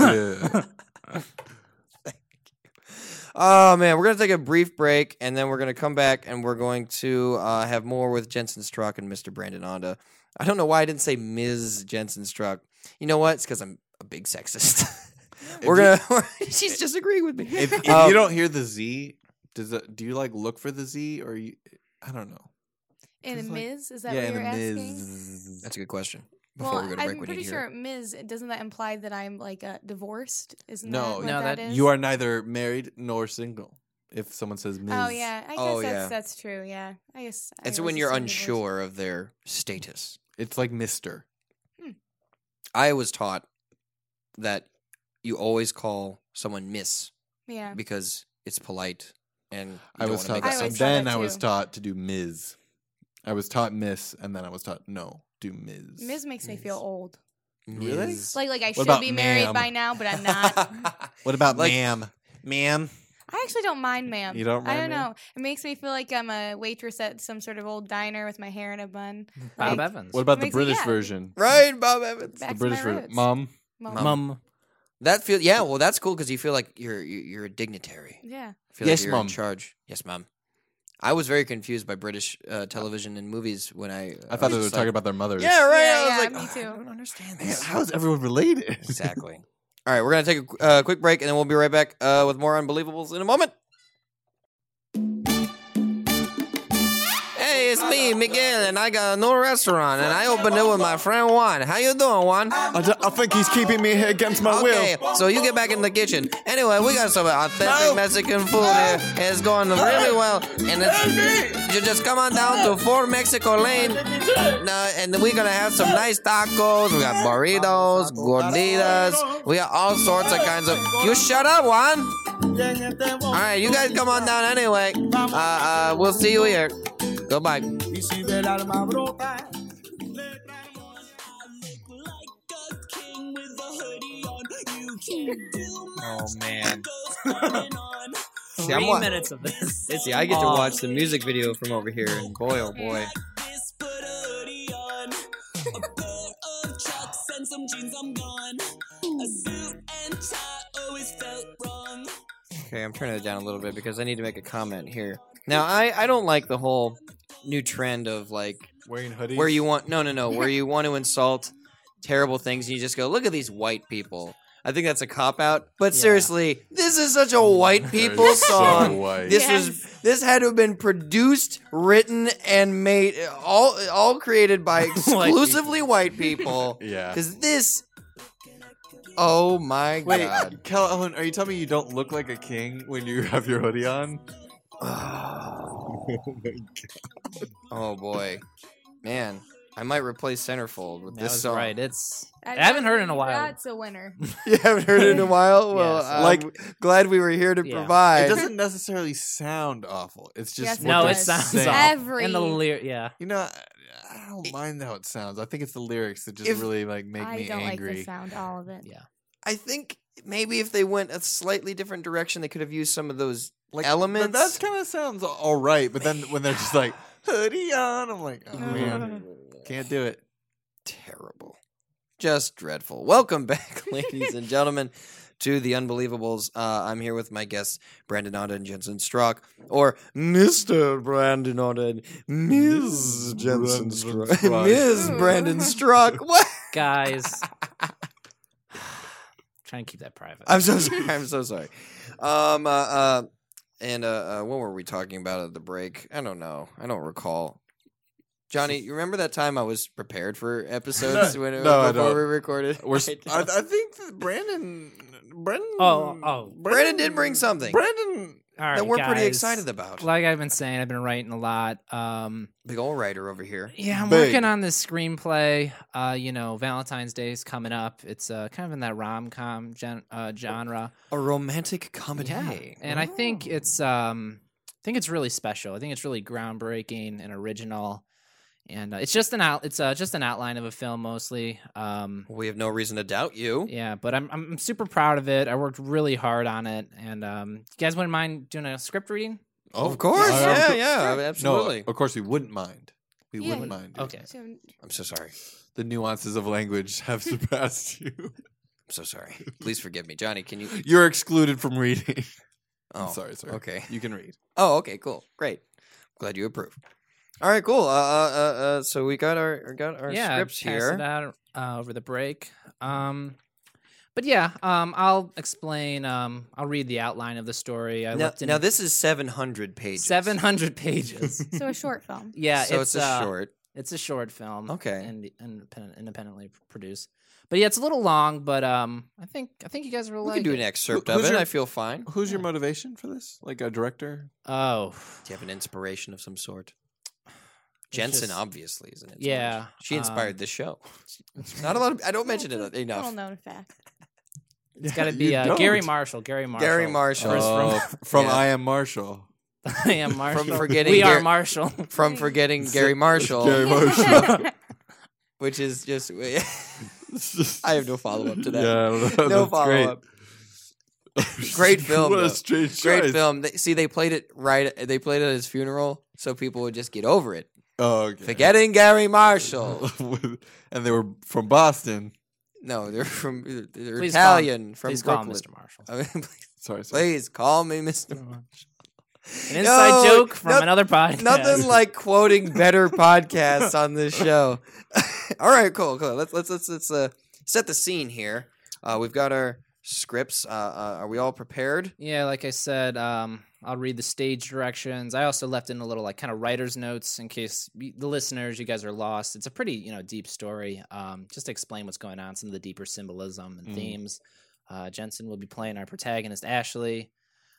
Oh man, we're gonna take a brief break and then we're gonna come back and we're going to have more with Jensen Struck and Mr. Brandon Onda. I don't know why I didn't say Ms. Jensen Struck. You know what? It's because I'm a big sexist. She's just agreeing with me.
If you don't hear the Z, do you like look for the Z or you? I don't know.
In a
Just like-
Ms, is that
yeah,
what
in
you're
a
asking?
Ms.
That's a good question. Before
Well,
we go to break,
I'm
we
pretty
need to hear
sure Ms. Doesn't that imply that I'm like divorced? Isn't
No,
that what
no,
that
that-
is?
You are neither married nor single. If someone says Ms.
Oh yeah, I guess
Oh,
that's
yeah.
that's true. Yeah, I guess. I
It's
was
when you're
assuming divorced.
unsure of their status.
It's like Mister.
I was taught that you always call someone Miss
Yeah.
because it's polite and you
I
don't
was
wanna
taught
make
I
that.
a
And
always thought
then
that
I was
too.
taught to do Ms. I was taught Miss, and then I was taught no, do Ms.
Ms makes me feel old.
Really?
Ms.
Like I
What
should
about
be married
ma'am?
by now, but I'm not.
What about
Like-
ma'am? Ma'am?
I actually don't mind, ma'am.
You don't
I
mind,
don't
ma'am?
know. It makes me feel like I'm a waitress at some sort of old diner with my hair in a bun.
Bob
Like,
Evans.
What about the
Makes me-
British
yeah.
version?
Right, Bob Evans.
Back
The
to
British
my
version.
roots.
Mom?
Mum.
That feel yeah. Well, that's cool because you feel like you're a dignitary.
Yeah.
Feel
Yes,
like you're
Mum.
in charge. Yes, mom. I was very confused by British television and movies when
I thought
was
they were
just
talking
like,
about their mothers.
Yeah, right.
Yeah,
I was
yeah,
like,
me
"Oh,
too."
I don't understand
Man,
this.
how is everyone related?
Exactly. All right, we're gonna take a quick break and then we'll be right back with more Unbelievables in a moment. Hey, it's me, Miguel, and I got a new restaurant, and I opened it with my friend Juan. How you doing, Juan?
I think he's keeping me here against my
Okay,
will.
so you get back in the kitchen. Anyway, we got some authentic Mexican food here. It's going really well, and you just come on down to 4 Mexico Lane, and we're gonna have some nice tacos. We got burritos, gorditas. We got all sorts of kinds of. You shut up, Juan. All right, you guys come on down anyway. We'll see you here. Goodbye.
Oh man.
See, I'm
3
wa-
minutes of this.
See, I get to watch the music video from over here, and boy, oh boy. Okay, I'm turning it down a little bit because I need to make a comment here. Now, I don't like the whole new trend of like
Wearing hoodies?
where you want where you want to insult terrible things and you just go, look at these white people. I think that's a cop out. But
Yeah.
seriously, this is such a white people
They're so
song.
white.
This had to have been produced, written, and made all created by exclusively white people.
Yeah.
Because this, oh my
Wait,
god!
Kellen, are you telling me you don't look like a king when you have your hoodie on?
Oh boy, man, I might replace Centerfold with
That
this
was
song.
right. I haven't heard it in a while.
That's a winner.
You haven't heard it in a while. Well,
Yes.
I'm glad we were here to
Yeah.
provide.
It doesn't necessarily sound awful. It's just
Yes,
what
No,
they're
it sounds
saying.
awful.
Every-
And the lyric, yeah.
You know, I don't mind how it sounds. I think it's the lyrics that just
If-
really like make
I
me
don't like
angry.
the sound, all of it.
Yeah.
I think maybe if they went a slightly different direction, they could have used some of those
Like
elements.
That kind of sounds all right, but then when they're just like hoodie on, I'm like, oh man, can't do it.
Terrible. Just dreadful. Welcome back, ladies and gentlemen, to The Unbelievables. I'm here with my guests, Brandon Onda and Jensen Strock, or Mr. Brandon Onda and Ms. Jensen Strock. Ms. Brandon Strock. What?
Guys, try and keep that private.
I'm so sorry. I'm so sorry. And what were we talking about at the break? I don't know. I don't recall. Johnny, you remember that time I was prepared for episodes
No,
when
I
before
don't.
we recorded?
I think that Brandon.
Brandon did bring something
Brandon.
All right,
that we're pretty
guys.
excited about.
Like I've been saying, I've been writing a lot.
Big old writer over here.
Yeah, I'm
Big.
working on this screenplay. Valentine's Day is coming up. It's kind of in that rom-com genre.
A romantic comedy.
Yeah, and I think it's really special. I think it's really groundbreaking and original. And it's just an outline of a film mostly.
We have no reason to doubt you.
Yeah, but I'm super proud of it. I worked really hard on it, and you guys wouldn't mind doing a script reading?
Of course. Yeah, absolutely.
No, of course we wouldn't mind. We
Yeah.
wouldn't mind. dude.
Okay.
So,
I'm so sorry.
The nuances of language have surpassed you.
I'm so sorry. Please forgive me. Johnny, can you...
You're excluded from reading.
Oh,
Sorry.
Okay.
You can read.
Oh, okay, cool. Great. Glad you approve. All right, cool. So we got our scripts
I passed
here.
it out over the break. But yeah, I'll explain. I'll read the outline of the story.
Now this is 700 pages.
700 pages.
so a short film.
Yeah,
So it's a short.
It's a short film.
Okay.
And independently produced. But yeah, it's a little long. But I think you guys will
We
like
can do an
it.
excerpt
Who's
of it.
your-
I feel fine. Do
Who's your motivation for this? Like a director?
Oh,
you have an inspiration of some sort? Jensen
just-
obviously is an inspiration.
Yeah,
She inspired this show. Not a lot of, I don't mention it
Little
enough.
known fact.
it's got to be
You
Gary
don't.
Marshall. Gary Marshall.
Gary Marshall.
Oh, from
Yeah.
I Am Marshall.
I am Marshall.
From forgetting
we are
Gar-
Marshall.
From forgetting Gary Marshall,
Gary Marshall.
which is just... I have no follow-up to that.
Yeah,
No
that's great.
follow-up. Great film,
What
though.
a strange
Great
choice.
film. They played it right. They played it at his funeral, so people would just get over it.
Oh, okay.
Forgetting Gary Marshall.
And they were from Boston.
No, they're
Please
Italian from
Please call him
Brooklyn.
Mr. Marshall.
Sorry.
Please call me Mr. Marshall.
An inside
No,
joke from another podcast.
Nothing like quoting better podcasts on this show. All right, cool. Let's set the scene here. We've got our scripts. Are we all prepared?
Yeah, like I said, I'll read the stage directions. I also left in a little kind of writer's notes in case the listeners, you guys are lost. It's a pretty deep story. Just to explain what's going on, some of the deeper symbolism and themes. Jensen will be playing our protagonist Ashley.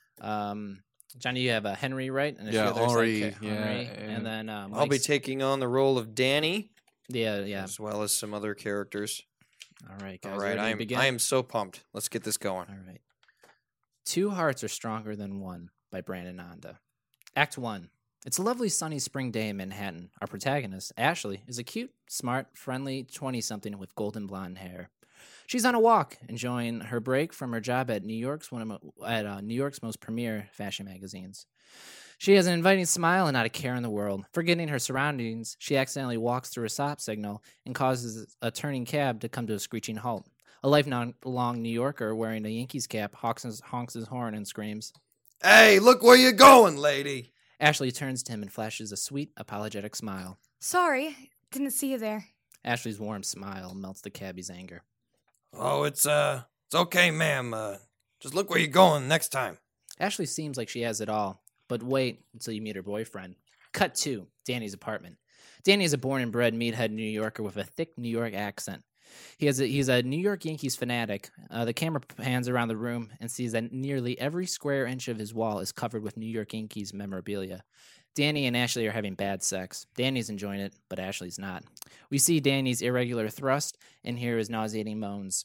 Johnny, you have Henry, right? And a few
Yeah,
others,
Henri,
Henri.
yeah.
And then
I'll be
Mike's-
taking on the role of Danny,
yeah.
as well as some other characters.
All right, guys.
All right,
ready to begin?
I am so pumped. Let's get this going.
All right. Two Hearts Are Stronger Than One by Brandon Onda. Act 1. It's a lovely sunny spring day in Manhattan. Our protagonist, Ashley, is a cute, smart, friendly 20-something with golden blonde hair. She's on a walk, enjoying her break from her job at New York's most premier fashion magazines. She has an inviting smile and not a care in the world. Forgetting her surroundings, she accidentally walks through a stop signal and causes a turning cab to come to a screeching halt. A lifelong New Yorker wearing a Yankees cap honks his horn and screams.
Hey, look where you're going, lady.
Ashley turns to him and flashes a sweet, apologetic smile.
Sorry, didn't see you there.
Ashley's warm smile melts the cabbie's anger.
Oh, it's okay, ma'am. Just look where you're going next time.
Ashley seems like she has it all, but wait until you meet her boyfriend. Cut 2, Danny's apartment. Danny is a born and bred meathead New Yorker with a thick New York accent. He's a New York Yankees fanatic. The camera pans around the room and sees that nearly every square inch of his wall is covered with New York Yankees memorabilia. Danny and Ashley are having bad sex. Danny's enjoying it, but Ashley's not. We see Danny's irregular thrust and hear his nauseating moans.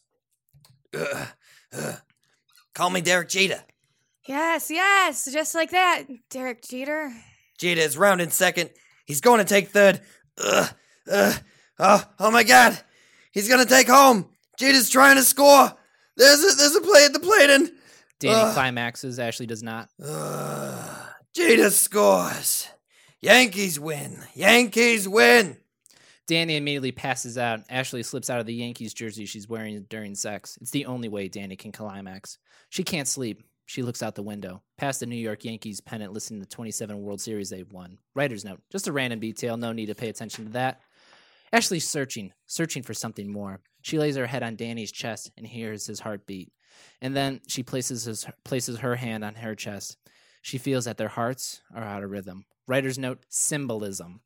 Call me Derek Jeter.
Yes, just like that, Derek Jeter.
Jeter is round in second. He's going to take third. Oh my God. He's going to take home. Jeter's trying to score. There's a play at the plate and...
Danny climaxes. Ashley does not.
Jeter scores. Yankees win. Yankees win.
Danny immediately passes out. Ashley slips out of the Yankees jersey she's wearing during sex. It's the only way Danny can climax. She can't sleep. She looks out the window, past the New York Yankees pennant listening to the 27 World Series they've won. Writer's note. Just a random detail. No need to pay attention to that. Ashley's searching for something more. She lays her head on Danny's chest and hears his heartbeat. And then she places her hand on her chest. She feels that their hearts are out of rhythm. Writer's note, symbolism.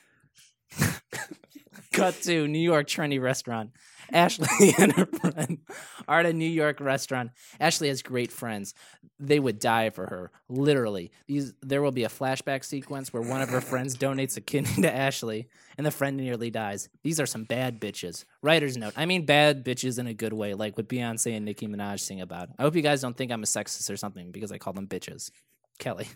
Cut to New York trendy restaurant. Ashley and her friend are at a New York restaurant. Ashley has great friends. They would die for her, literally. There will be a flashback sequence where one of her friends donates a kidney to Ashley, and the friend nearly dies. These are some bad bitches. Writer's note. I mean bad bitches in a good way, like what Beyonce and Nicki Minaj sing about. I hope you guys don't think I'm a sexist or something because I call them bitches. Kelly.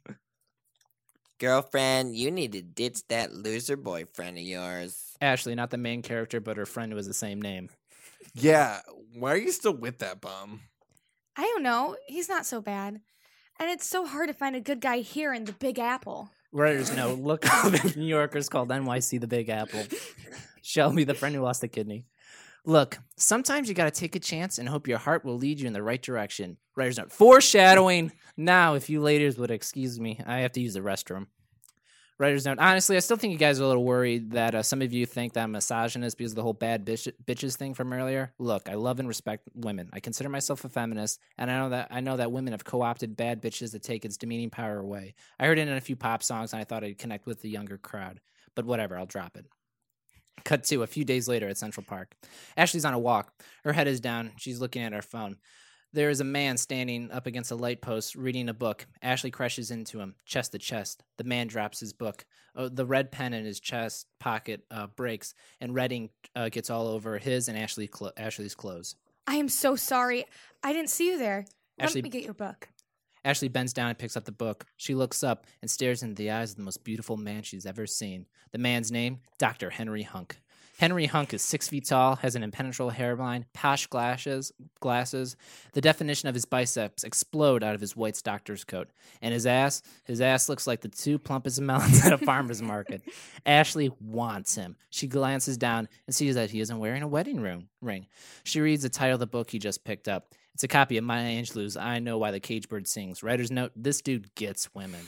Girlfriend, you need to ditch that loser boyfriend of yours.
Ashley, not the main character, but her friend who has the same name.
Yeah, why are you still with that bum?
I don't know. He's not so bad. And it's so hard to find a good guy here in the Big Apple.
Writer's note. Look up if New Yorkers called NYC the Big Apple. Shelby, the friend who lost a kidney. Look, sometimes you gotta take a chance and hope your heart will lead you in the right direction. Writer's note. Foreshadowing. Now, if you ladies would excuse me, I have to use the restroom. Writer's note. Honestly, I still think you guys are a little worried that some of you think that I'm misogynist because of the whole bad bitches thing from earlier. Look, I love and respect women. I consider myself a feminist, and I know that women have co-opted bad bitches to take its demeaning power away. I heard it in a few pop songs, and I thought I'd connect with the younger crowd. But whatever, I'll drop it. Cut to a few days later at Central Park. Ashley's on a walk. Her head is down. She's looking at her phone. There is a man standing up against a light post reading a book. Ashley crashes into him, chest to chest. The man drops his book. The red pen in his chest pocket breaks, and red ink gets all over his and Ashley's clothes.
I am so sorry. I didn't see you there.
Ashley-
Let me get your book.
Ashley bends down and picks up the book. She looks up and stares into the eyes of the most beautiful man she's ever seen. The man's name, Dr. Henry Hunk. Henry Hunk is 6 feet tall, has an impenetrable hairline, posh glasses. The definition of his biceps explode out of his white doctor's coat. And his ass looks like the 2 plumpest melons at a farmer's market. Ashley wants him. She glances down and sees that he isn't wearing a wedding ring. She reads the title of the book he just picked up. It's a copy of Maya Angelou's I Know Why the Cage Bird Sings. Writer's note, this dude gets women.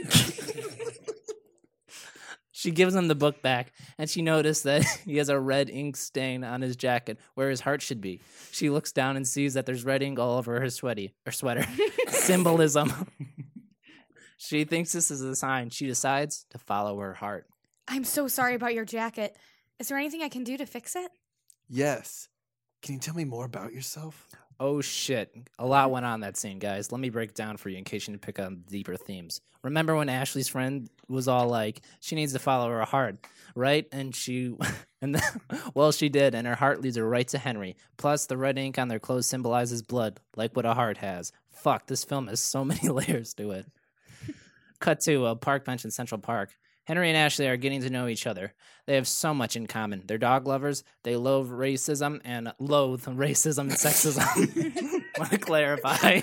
She gives him the book back, and she noticed that he has a red ink stain on his jacket where his heart should be. She looks down and sees that there's red ink all over her sweater. Symbolism. She thinks this is a sign. She decides to follow her heart.
I'm so sorry about your jacket. Is there anything I can do to fix it?
Yes. Can you tell me more about yourself?
Oh shit. A lot went on that scene, guys. Let me break it down for you in case you need to pick up deeper themes. Remember when Ashley's friend was all like, she needs to follow her heart, right? And she did, and her heart leads her right to Henry. Plus, the red ink on their clothes symbolizes blood, like what a heart has. Fuck, this film has so many layers to it. Cut to a park bench in Central Park. Henry and Ashley are getting to know each other. They have so much in common. They're dog lovers. They loathe racism and sexism. Want to clarify.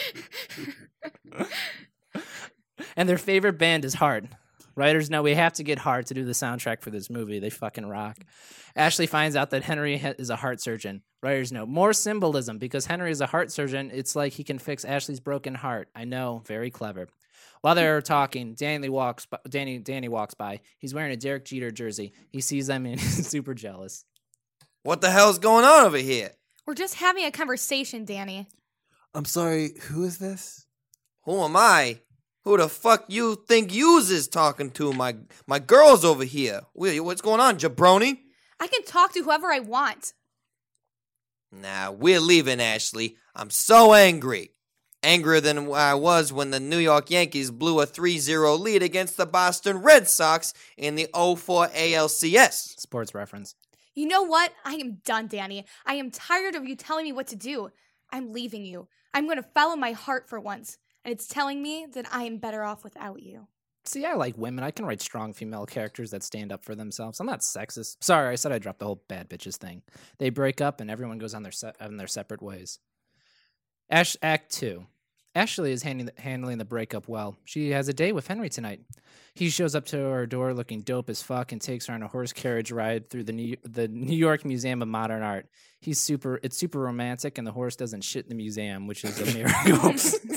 And their favorite band is Heart. Writers know we have to get Heart to do the soundtrack for this movie. They fucking rock. Ashley finds out that Henry is a heart surgeon. Writers know more symbolism because Henry is a heart surgeon. It's like he can fix Ashley's broken heart. I know, very clever. While they're talking, Danny walks by. He's wearing a Derek Jeter jersey. He sees them and he's super jealous.
What the hell's going on over here?
We're just having a conversation, Danny.
I'm sorry, who is this?
Who am I? Who the fuck you think yous is talking to? My girl's over here. What's going on, jabroni?
I can talk to whoever I want.
Nah, we're leaving, Ashley. I'm so angry. Angrier than I was when the New York Yankees blew a 3-0 lead against the Boston Red Sox in the 04 ALCS.
Sports reference.
You know what? I am done, Danny. I am tired of you telling me what to do. I'm leaving you. I'm going to follow my heart for once. And it's telling me that I am better off without you.
See, I like women. I can write strong female characters that stand up for themselves. I'm not sexist. Sorry, I said I dropped the whole bad bitches thing. They break up and everyone goes on their separate ways. Act 2. Ashley is handling the breakup well. She has a date with Henry tonight. He shows up to her door looking dope as fuck and takes her on a horse carriage ride through the New York Museum of Modern Art. It's super romantic, and the horse doesn't shit in the museum, which is a miracle.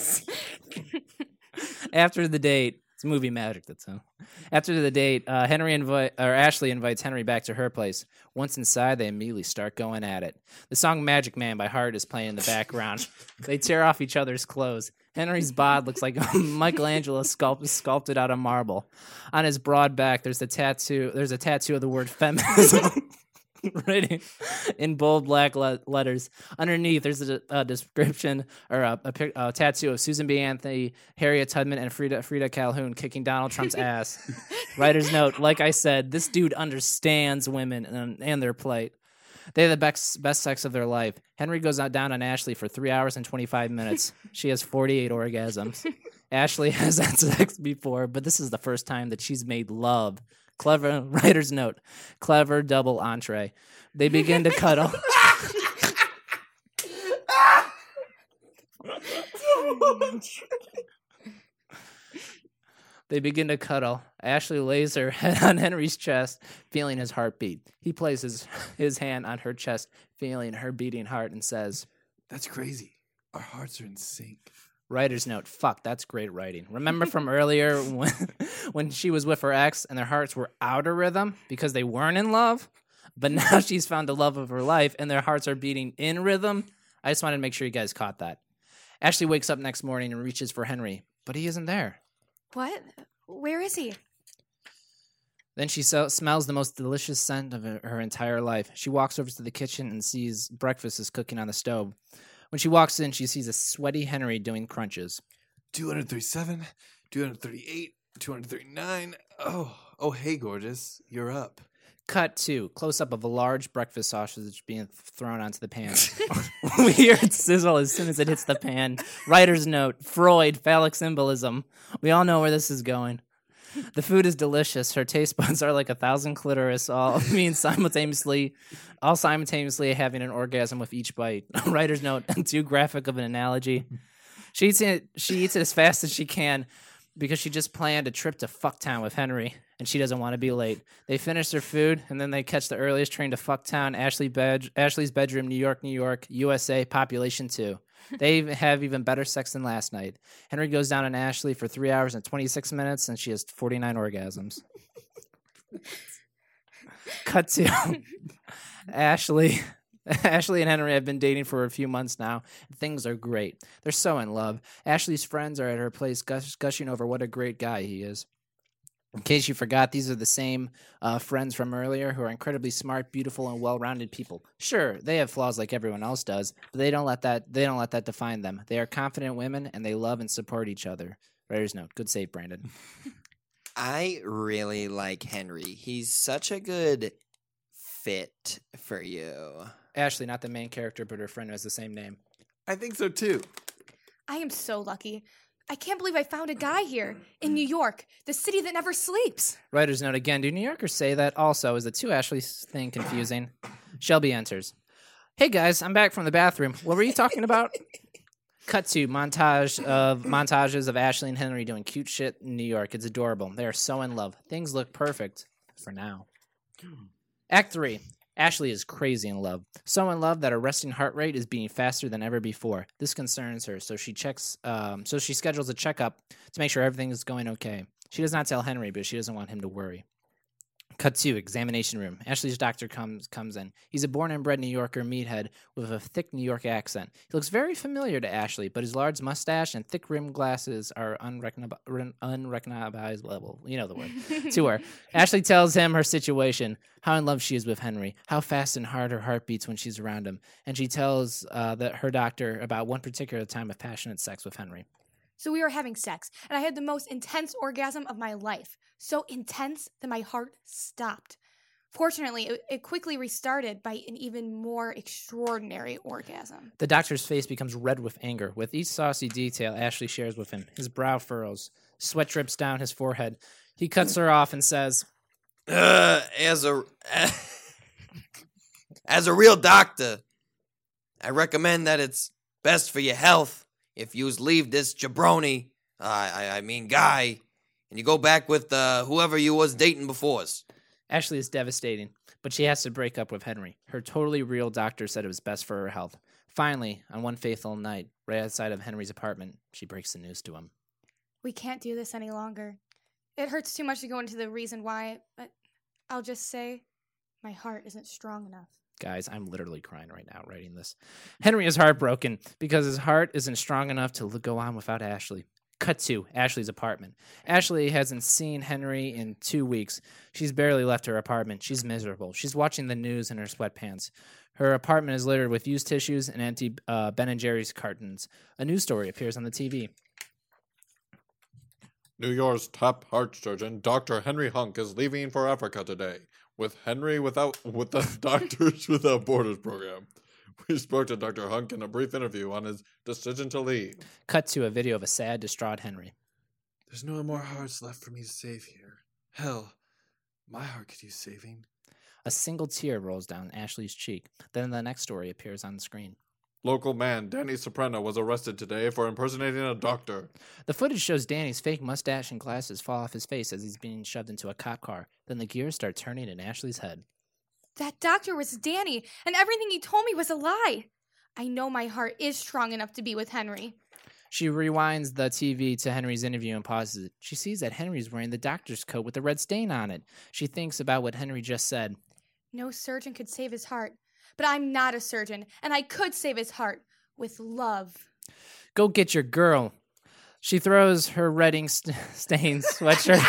After the date, it's movie magic. That's how. After the date, Ashley invites Henry back to her place. Once inside, they immediately start going at it. The song "Magic Man" by Heart is playing in the background. They tear off each other's clothes. Henry's bod looks like Michelangelo sculpted out of marble. On his broad back, there's a tattoo of the word feminism. Written in bold black letters. Underneath, there's a description or a tattoo of Susan B. Anthony, Harriet Tubman, and Frida Calhoun kicking Donald Trump's ass. Writer's note: like I said, this dude understands women and their plight. They have the best sex of their life. Henry goes down on Ashley for 3 hours and 25 minutes. She has 48 orgasms. Ashley has had sex before, but this is the first time that she's made love. Clever writer's note. Clever double entree. They begin to cuddle. They begin to cuddle. Ashley lays her head on Henry's chest, feeling his heartbeat. He places his hand on her chest, feeling her beating heart, and says,
That's crazy. Our hearts are in sync.
Writer's note. Fuck, that's great writing. Remember from earlier when she was with her ex and their hearts were out of rhythm because they weren't in love? But now she's found the love of her life and their hearts are beating in rhythm. I just wanted to make sure you guys caught that. Ashley wakes up next morning and reaches for Henry, but he isn't there.
What? Where is he?
Then she smells the most delicious scent of her entire life. She walks over to the kitchen and sees breakfast is cooking on the stove. When she walks in, she sees a sweaty Henry doing crunches.
237, 238, 239. Oh, hey, gorgeous. You're up.
Cut 2. Close-up of a large breakfast sausage being thrown onto the pan. We hear it sizzle as soon as it hits the pan. Writer's note. Freud. Phallic symbolism. We all know where this is going. The food is delicious. Her taste buds are like 1,000 clitoris, all simultaneously having an orgasm with each bite. Writer's note. Too graphic of an analogy. She eats it as fast as she can because she just planned a trip to Fucktown with Henry, and she doesn't want to be late. They finish their food, and then they catch the earliest train to Fucktown, Ashley's bedroom, New York, USA, population 2. They have even better sex than last night. Henry goes down on Ashley for 3 hours and 26 minutes, and she has 49 orgasms. Cut 2. Ashley and Henry have been dating for a few months now, and things are great. They're so in love. Ashley's friends are at her place gushing over what a great guy he is. In case you forgot, these are the same friends from earlier who are incredibly smart, beautiful, and well-rounded people. Sure, they have flaws like everyone else does, but they don't let that define them. They are confident women, and they love and support each other. Writer's note. Good save, Brandon.
I really like Henry. He's such a good fit for you.
Ashley, not the main character, but her friend who has the same name.
I think so, too.
I am so lucky. I can't believe I found a guy here in New York, the city that never sleeps.
Writer's note again. Do New Yorkers say that? Also, is the two Ashleys thing confusing? Shelby enters. Hey guys, I'm back from the bathroom. What were you talking about? Cut to montages of Ashley and Henry doing cute shit in New York. It's adorable. They are so in love. Things look perfect for now. Act 3. Ashley is crazy in love. So in love that her resting heart rate is beating faster than ever before. This concerns her, so she schedules a checkup to make sure everything is going okay. She does not tell Henry, but she doesn't want him to worry. Cut 2, examination room. Ashley's doctor comes in. He's a born and bred New Yorker meathead with a thick New York accent. He looks very familiar to Ashley, but his large mustache and thick rimmed glasses are unrecognizable. You know the word. To her. Ashley tells him her situation, how in love she is with Henry, how fast and hard her heart beats when she's around him, and she tells her doctor about one particular time of passionate sex with Henry.
So we were having sex, and I had the most intense orgasm of my life. So intense that my heart stopped. Fortunately, it quickly restarted by an even more extraordinary orgasm.
The doctor's face becomes red with anger. With each saucy detail Ashley shares with him, his brow furrows. Sweat drips down his forehead. He cuts her off and says,
As a real doctor, I recommend that it's best for your health if you leave this jabroni, I mean guy, and you go back with whoever you was dating before us.
Ashley is devastating, but she has to break up with Henry. Her totally real doctor said it was best for her health. Finally, on one fateful night, right outside of Henry's apartment, she breaks the news to him.
We can't do this any longer. It hurts too much to go into the reason why, but I'll just say my heart isn't strong enough.
Guys, I'm literally crying right now writing this. Henry is heartbroken because his heart isn't strong enough to go on without Ashley. Cut to Ashley's apartment. Ashley hasn't seen Henry in 2 weeks. She's barely left her apartment. She's miserable. She's watching the news in her sweatpants. Her apartment is littered with used tissues and empty Ben & Jerry's cartons. A news story appears on the TV.
New York's top heart surgeon, Dr. Henry Hunk, is leaving for Africa today with the Doctors Without Borders program. We spoke to Dr. Hunk in a brief interview on his decision to leave.
Cut to a video of a sad, distraught Henry.
There's no more hearts left for me to save here. Hell, my heart could use saving.
A single tear rolls down Ashley's cheek. Then the next story appears on the screen.
Local man Danny Soprano was arrested today for impersonating a doctor.
The footage shows Danny's fake mustache and glasses fall off his face as he's being shoved into a cop car. Then the gears start turning in Ashley's head.
That doctor was Danny, and everything he told me was a lie. I know my heart is strong enough to be with Henry.
She rewinds the TV to Henry's interview and pauses it. She sees that Henry's wearing the doctor's coat with the red stain on it. She thinks about what Henry just said.
No surgeon could save his heart, but I'm not a surgeon, and I could save his heart with love.
Go get your girl. She throws her stained sweatshirt.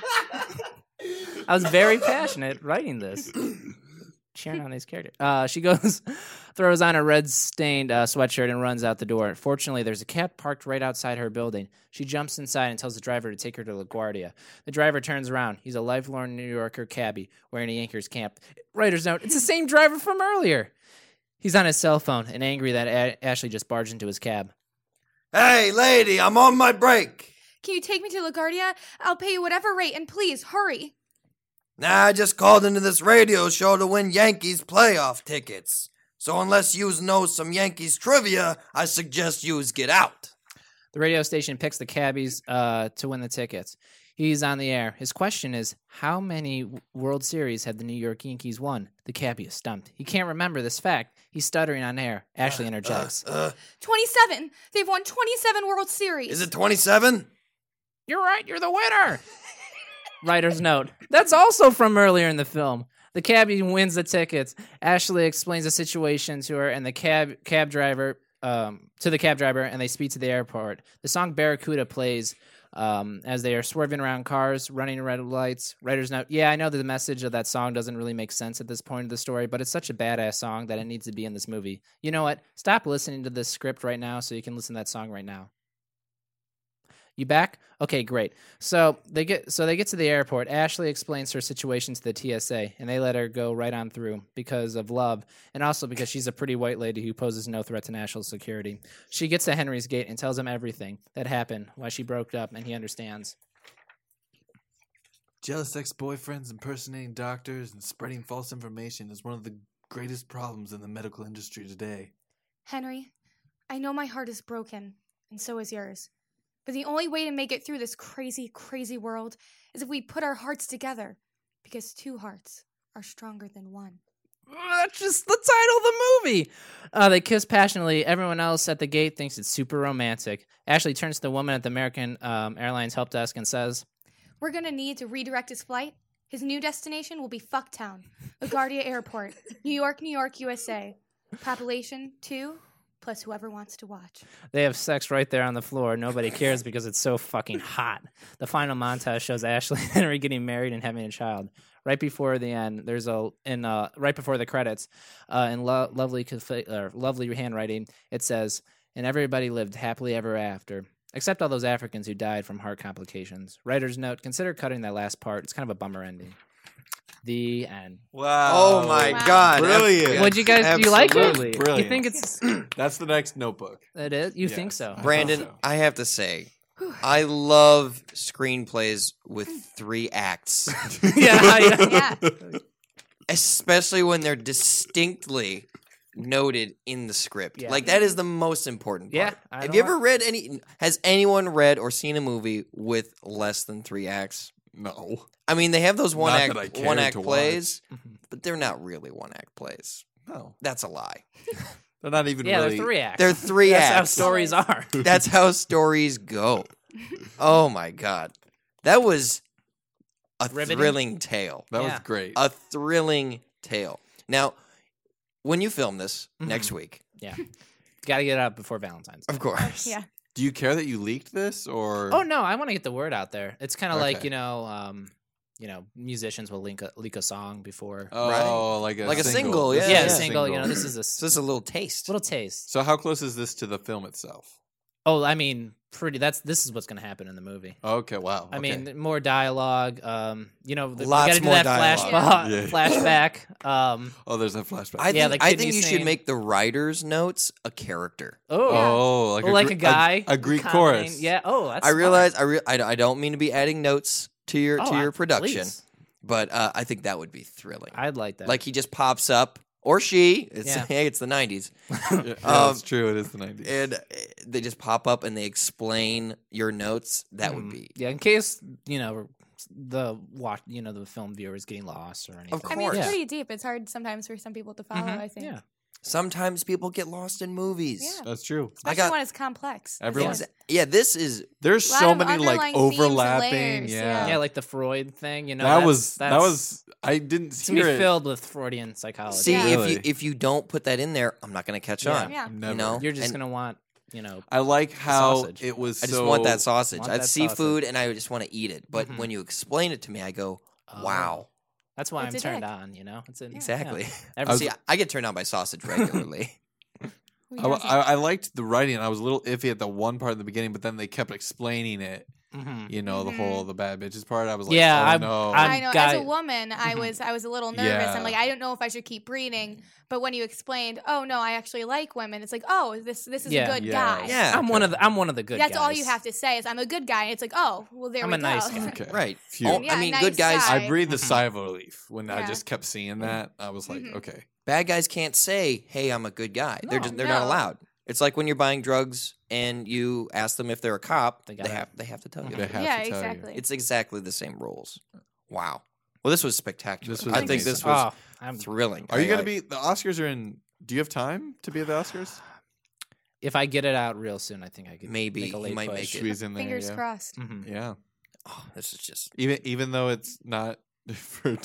I was very passionate writing this. Cheering on these characters. She throws on a red-stained sweatshirt and runs out the door. Fortunately, there's a cab parked right outside her building. She jumps inside and tells the driver to take her to LaGuardia. The driver turns around. He's a lifelong New Yorker cabbie wearing a Yankees cap. Writer's note, it's the same driver from earlier. He's on his cell phone and angry that Ashley just barged into his cab.
Hey, lady, I'm on my break.
Can you take me to LaGuardia? I'll pay you whatever rate, and please, hurry.
Nah, I just called into this radio show to win Yankees playoff tickets. So unless yous know some Yankees trivia, I suggest yous get out.
The radio station picks the cabbies to win the tickets. He's on the air. His question is, how many World Series have the New York Yankees won? The cabbie is stumped. He can't remember this fact. He's stuttering on air. Ashley interjects.
27. They've won 27 World Series.
Is it 27?
You're right. You're the winner. Writer's note. That's also from earlier in the film. The cabbie wins the tickets. Ashley explains the situation to her and the cab driver, and they speed to the airport. The song Barracuda plays as they are swerving around cars, running red lights. Writer's note. Yeah, I know that the message of that song doesn't really make sense at this point of the story, but it's such a badass song that it needs to be in this movie. You know what? Stop listening to this script right now so you can listen to that song right now. You back? Okay, great. So they get to the airport. Ashley explains her situation to the TSA, and they let her go right on through because of love, and also because she's a pretty white lady who poses no threat to national security. She gets to Henry's gate and tells him everything that happened, why she broke up, and he understands.
Jealous ex-boyfriends impersonating doctors and spreading false information is one of the greatest problems in the medical industry today.
Henry, I know my heart is broken, and so is yours. But the only way to make it through this crazy, crazy world is if we put our hearts together, because two hearts are stronger than one.
That's just the title of the movie. They kiss passionately. Everyone else at the gate thinks it's super romantic. Ashley turns to the woman at the American Airlines help desk and says,
We're going to need to redirect his flight. His new destination will be Fucktown, LaGuardia Airport, New York, USA. Population 2, plus whoever wants to watch.
They have sex right there on the floor. Nobody cares because it's so fucking hot. The final montage shows Ashley and Henry getting married and having a child. Right before the end, right before the credits, in lovely handwriting, it says, "And everybody lived happily ever after, except all those Africans who died from heart complications." Writer's note: consider cutting that last part. It's kind of a bummer ending. The end.
Wow.
Oh my God.
Brilliant.
What'd you guys? Do you like it?
Absolutely.
Brilliant.
You think it's?
That's the next Notebook.
It is. You
Yes.
think so?
Brandon,
so.
I have to say, I love screenplays with 3 acts,
Yeah.
Yeah.
especially when they're distinctly noted in the script.
Yeah.
Like that is the most important
Yeah,
part.
I
Have
don't
you ever read any? Has anyone read or seen a movie with less than 3 acts?
No.
I mean, they have those one
Not
act
that I cared
one act
to watch.
plays,
Mhm.
but they're not really one act plays.
No.
That's a lie.
They're not even
Yeah,
really.
they're 3 acts.
They're 3
That's how
acts.
stories are.
That's how stories go. Oh my god, that was a
Riveting.
thrilling tale.
That
Yeah.
was great.
A thrilling tale. Now, when you film this
Mhm.
next week,
Yeah. Got to get it out before Valentine's Day.
of course.
Yeah.
Do you care that you leaked this or?
Oh no, I want to get the word out there. It's kind of like
Okay.
musicians will leak a song before.
Oh, like
Like a
This
single,
is
yeah,
a
yeah.
single. You know, this is a
So this is a little taste.
little taste.
So how close is this to the film itself?
Oh, I mean, pretty. This is what's going to happen in the movie.
Okay, wow.
I
okay.
mean, more dialogue. We
Lots
got to do
more
that
dialogue.
Yeah.
flashback.
oh, there's a flashback.
I
Yeah,
think,
the
I
kidney
think you should
scene.
make the writer's notes a character.
oh, like
like a guy,
a Greek
commenting.
chorus.
Yeah. Oh, that's.
I
smart.
realize I don't mean to be adding notes to your
Oh,
your production,
please.
but I think that would be thrilling.
I'd like that.
Like he just pops up, or she. It's
Yeah.
hey, it's the 90s,
Yeah, that's
Um,
true. It is the 90s.
and they just pop up and they explain your notes. That would
Mm.
be
Yeah, in case the film viewer is getting lost or anything.
Of
I mean, it's
course.
pretty deep. It's hard sometimes for some people to follow,
Mhm.
I think.
Yeah.
Sometimes people get lost in movies.
Yeah.
That's true.
Especially
got-
when it's complex.
Everyone-
Yeah.
Yeah, this is
There's
Lot
so
of
many like
underlying themes and
overlapping.
layers,
Yeah.
Yeah, like the Freud thing. You know,
that
that's
was. I didn't
it's gonna
hear
be
it.
filled with Freudian psychology.
see
Yeah.
if
Really?
you don't put that in there, I'm not going to catch
Yeah.
on.
Yeah.
Never.
You know,
You're just
And
gonna want
I like how
sausage.
it was.
I just
so,
want that sausage.
Want
I'd
that
seafood,
sausage.
and I just want to eat it. But
Mhm.
when you explain it to me, I go,
Oh.
"Wow,
That's why
It's
I'm
a
turned
dick.
on. You know, it's
exactly."
Yeah.
I
Ever
was-
See, I get turned on by sausage regularly.
Who
I,
doesn't?
I liked the writing. I was a little iffy at the one part in the beginning, but then they kept explaining it.
Mhm.
You know,
Mhm.
the bad bitches part. I was like,
Yeah,
oh
I'm-
no.
I know. As
guy-
a woman, I was a little nervous.
Yeah.
I'm like, I don't know if I should keep breeding. But when you explained, oh no, I actually like women. It's like, oh, this is
Yeah.
a good
Yeah.
guy.
Yeah.
I'm one of the good.
That's all
guys.
you have to say is I'm a good guy. And it's like, oh, well, there
I'm
we
a
go.
nice guy.
Okay.
Right.
Phew.
Oh,
Yeah,
I mean,
nice
good guys.
guy.
I breathed a
Mhm.
sigh of relief when I
Yeah.
just kept seeing that. I was like,
Mhm.
okay.
Bad guys can't say, "Hey, I'm a good guy." They're
No.
they're not
No.
allowed. It's like when you're buying drugs and you ask them if they're a cop.
They
They
gotta-
have to tell you.
They have
Yeah,
to tell you.
exactly.
It's exactly the same rules. Wow. Well, this was spectacular.
This was
I think
amazing.
this was
Oh, I'm
thrilling.
Are you
I-
going
I-
to be? The Oscars are in. Do you have time to be at the Oscars?
If I get it out real soon, I think I could
Maybe.
make a
He
late
might
push.
make it.
Squeeze in there.
Fingers
yeah.
crossed.
Mhm.
Yeah.
Oh, this is just.
Even though it's not for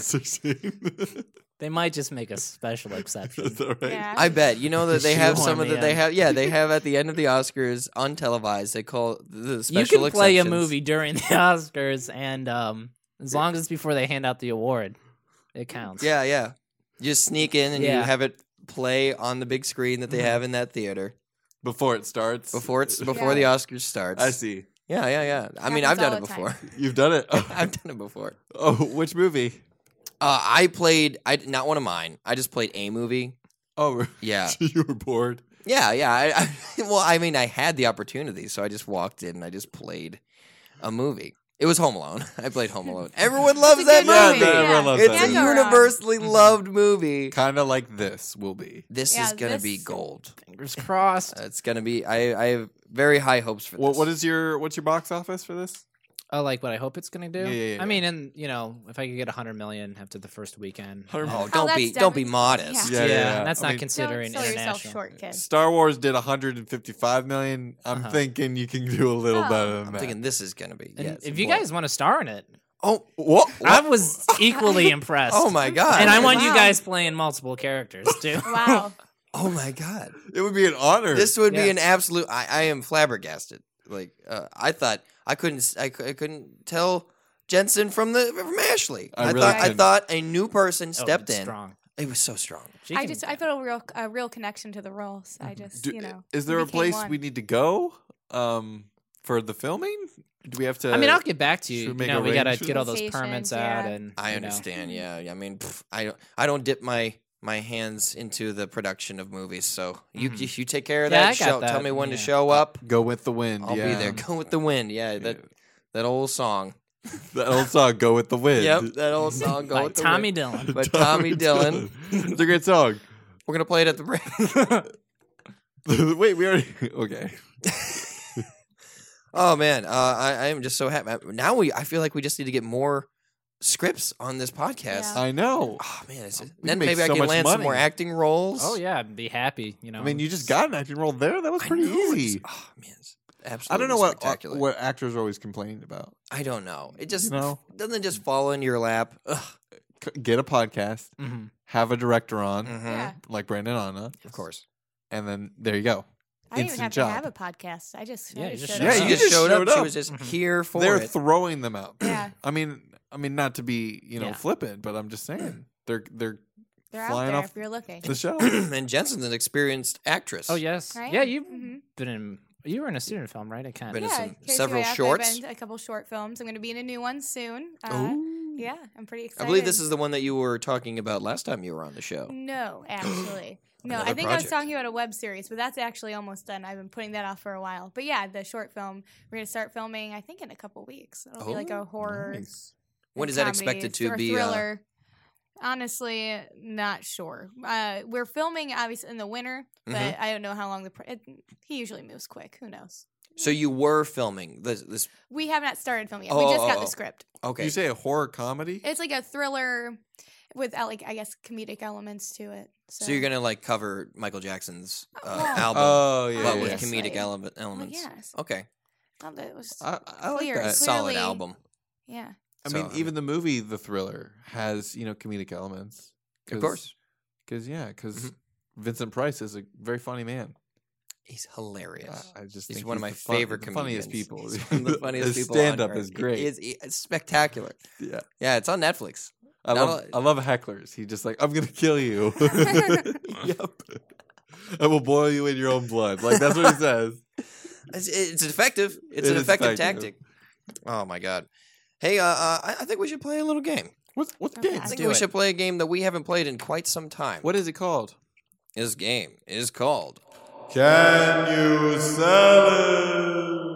2016.
They might just make a special exception.
Is that right?
Yeah.
I bet you know that they have some of
Shoehorn me
the they
in.
have they have at the end of the Oscars untelevised. They call the
You
special
can play a
exceptions.
movie during the Oscars, and as long as it's before they hand out the award, it counts.
Yeah, yeah. You just sneak in and you
Yeah.
have it play on the big screen that they
Mhm.
have in that theater
Before it starts.
before
Yeah.
the Oscars starts.
I see.
Yeah, yeah, yeah. I mean, I've
Happens
done
all
it
the time.
before.
You've done it.
I've done it before.
Oh, which movie?
I played. Not one of mine. I just played a movie.
Oh,
Yeah,
you were bored.
yeah, yeah. Well, I mean, I had the opportunity, so I just walked in and I just played a movie. It was Home Alone. I played Home Alone. Everyone loves
It's a
that
good
movie.
movie.
everyone loves
It's
that
a
Can't go wrong.
universally
Mhm.
loved movie.
Kind of like this will be.
This
Yeah,
is gonna be
this-
gold.
Fingers crossed.
It's gonna be. I have very high hopes for this.
What's your box office for this?
Oh, like what I hope it's gonna do.
Yeah, yeah, yeah.
I mean, and if I could get 100 million after the first weekend.
100
Oh,
Oh,
don't
that's
be
definitely-
modest.
Yeah.
Yeah.
that's
I
not
mean-
considering
Don't sell yourself
international.
short, kid.
Star Wars did 155 million. I'm
Uh-huh.
thinking you can do a little
Oh.
better than
I'm
that.
thinking this is gonna be.
And
Yeah, it's
if you
more-
guys want to star in it,
oh,
what?
I was equally impressed.
oh my god,
And I want you
Wow.
guys playing multiple characters too.
Wow.
Oh my god,
It would be an honor.
this would be
Yeah.
an absolute. I am flabbergasted. Like I thought I couldn't tell Jensen from Ashley.
I really
I
couldn't.
thought a new person
Oh,
stepped
it's
in.
Strong.
It was so strong.
She
I
can-
felt a real connection to the roles. I just,
Is there
we
a
became
place
one.
we need to go for the filming? Do we have to?
I mean, I'll get back to
should
you.
we make
You know, we gotta
arrangements?
get all those
Locations,
permits
yeah.
out, and
I
you know.
understand. Yeah, I mean, I don't dip my hands into the production of movies. So you
Mhm.
you take care of
Yeah,
that.
I got
Tell
that,
me when to
yeah.
show up.
go with the wind.
I'll
yeah.
be there. Go with the wind. Yeah, that old song.
That old song, "Go with the Wind."
Yep, that old song. Go
By
with the
Tommy
wind.
Dillon.
By Tommy Dillon.
It's a great song.
We're gonna play it at the break.
Wait, we already okay.
Oh man, I am just so happy. Now I feel like we just need to get more scripts on this podcast.
Yeah.
I know.
Oh man,
We
then
make
maybe I
so
can
much
land some
money.
more acting roles.
Oh yeah, I'd be happy. You know.
I mean, you just got an acting role there. That was
I
pretty
know, it's-
easy.
Oh man, it's absolutely.
I don't know
spectacular.
what actors are always complaining about.
I don't know. It just
You know?
doesn't just fall into your lap. Ugh.
Get a podcast,
Mhm.
have a director on,
Mhm.
Yeah.
like Brandon Anna,
Of course.
and then there you go.
I didn't even have
Instant
to have
job.
a podcast. I just
Yeah, you just
showed
showed
up.
up.
She
you
just showed up.
showed
She
up.
was just
Mhm.
here for
They're
it.
throwing them out.
Yeah.
I mean, not to be
Yeah.
flippant, but I'm just saying they're
They're out
flying
there
off
if you're looking.
the shelf.
And Jensen's an experienced actress.
Oh yes.
Right?
Yeah, you've
Mhm.
been in. You were in a student film, right? I can't.
Been in
Yeah,
some-
KCOF,
several
I've
shorts?
been to a couple short films. I'm going to be in a new one soon.
Ooh.
Yeah, I'm pretty
I
excited.
believe this is the one that you were talking about last time you were on the show.
No, actually. No,
Another
I think I was
project.
talking about a web series, but that's actually almost done. I've been putting that off for a while. But yeah, the short film, we're going to start filming, I think, in a couple weeks. It'll be like
Oh,
a horror.
Nice.
When
and
is that
comedy
expected to
or
be?
Thriller. Honestly, not sure. We're filming, obviously, in the winter, but
Mhm.
I don't know how long he usually moves quick. Who knows?
So you were filming this.
We have not started filming yet.
Oh,
we just got
oh,
the
oh.
script.
Okay.
You say a horror comedy?
It's like a thriller with, like, I guess, comedic elements to it.
So you're gonna like cover Michael Jackson's
Well,
album,
Oh yeah,
but
yeah,
with
yeah.
Obviously.
comedic elements.
yes.
Okay.
Thought that was
I like
Clear.
that.
Solid
Clearly-
album.
yeah.
I
So,
mean, even the movie The Thriller has comedic elements.
Of course.
Because
Mhm.
Vincent Price is a very funny man.
He's hilarious.
I just
He's
think
one of
he's
my
the
favorite
the funniest
comedians.
people.
He's one of the funniest
His
people. on
stand-up
earth.
is great.
It's spectacular.
Yeah,
Yeah, it's on Netflix.
I
Not
love hecklers. He just like, I'm gonna kill you. Yep. I will boil you in your own blood. Like that's what he says.
It's effective. It's
It
an
is
effective
effective.
tactic. Oh my god. Hey, I think we should play a little game.
What's
Okay.
game?
I
Let's
think
do
we
it.
should play a game that we haven't played in quite some time.
What is it called?
This game is called
Can you sell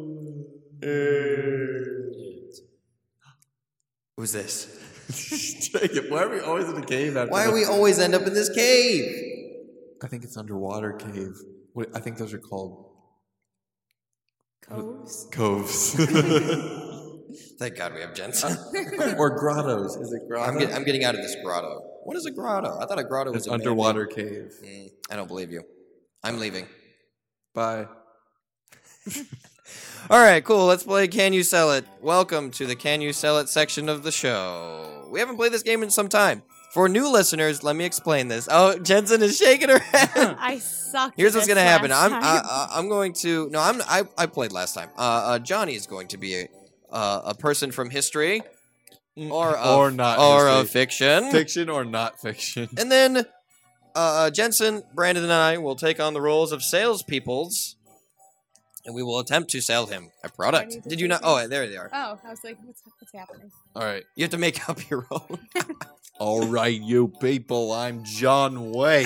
Who's this?
Take it. Why are we always in a cave? After
Why do we always end up in this cave?
I think it's underwater cave. What, I think those are called
Coves.
coves
Thank God we have Jensen.
or grottos. Is it grotto?
I'm getting out of this grotto. What is a grotto? I thought a grotto was
It's
a man-made-
underwater cave.
I don't believe you. I'm leaving.
Bye.
All right, cool. Let's play Can You Sell It? Welcome to the Can You Sell It section of the show. We haven't played this game in some time. For new listeners, let me explain this. Oh, Jensen is shaking her head.
I sucked.
Here's
at
what's
this
gonna happen.
last
I'm
time.
I'm going to no. I played last time. Johnny is going to be a person from history or
not
or
history.
of fiction.
Fiction or not fiction?
And then Jensen, Brandon, and I will take on the roles of salespeoples, and we will attempt to sell him a
I
product.
need to
Did you
say
not? Oh, there they are.
Oh, I was like, what's happening?
All right.
You have to make up your own.
All right, you people. I'm John Wayne.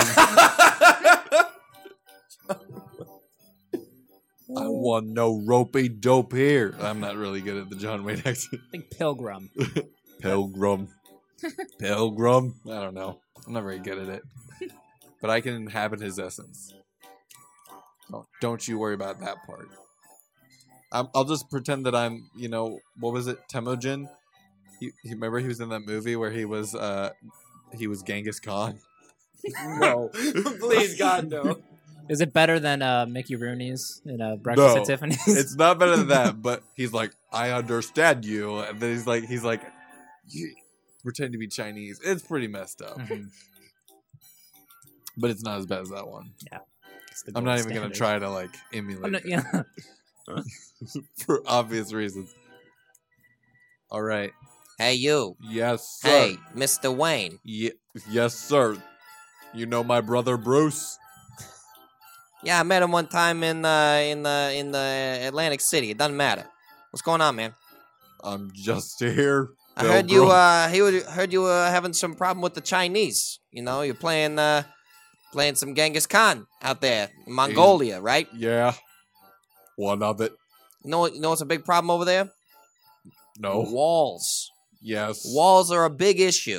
I want no ropey dope here. I'm not really good at the John Wayne accent.
I think Pilgrim.
Pilgrim. Pilgrim. I don't know. I'm not very good at it. But I can inhabit his essence. So don't you worry about that part. I'll just pretend that I'm, what was it? Temujin? He remember he was in that movie where he was Genghis Khan?
No, please, God, no.
Is it better than Mickey Rooney's in Breakfast
No.
at Tiffany's?
It's not better than that, but he's like, I understand you. And then he's like, you pretend to be Chinese. It's pretty messed up.
Mhm.
But it's not as bad as that one.
It's the
I'm
gold
not even going to
standard.
try to emulate
I'm not,
it
yeah.
for obvious reasons. All right.
Hey, you.
Yes, sir.
Hey, Mr. Wayne.
Yes, sir. You know my brother Bruce?
Yeah, I met him one time in the Atlantic City. It doesn't matter. What's going on, man?
I'm just here.
I heard you. Heard you having some problem with the Chinese. You're playing some Genghis Khan out there in Mongolia, right?
Yeah. One of it.
You know what's a big problem over there?
No.
Walls.
Yes.
Walls are a big issue.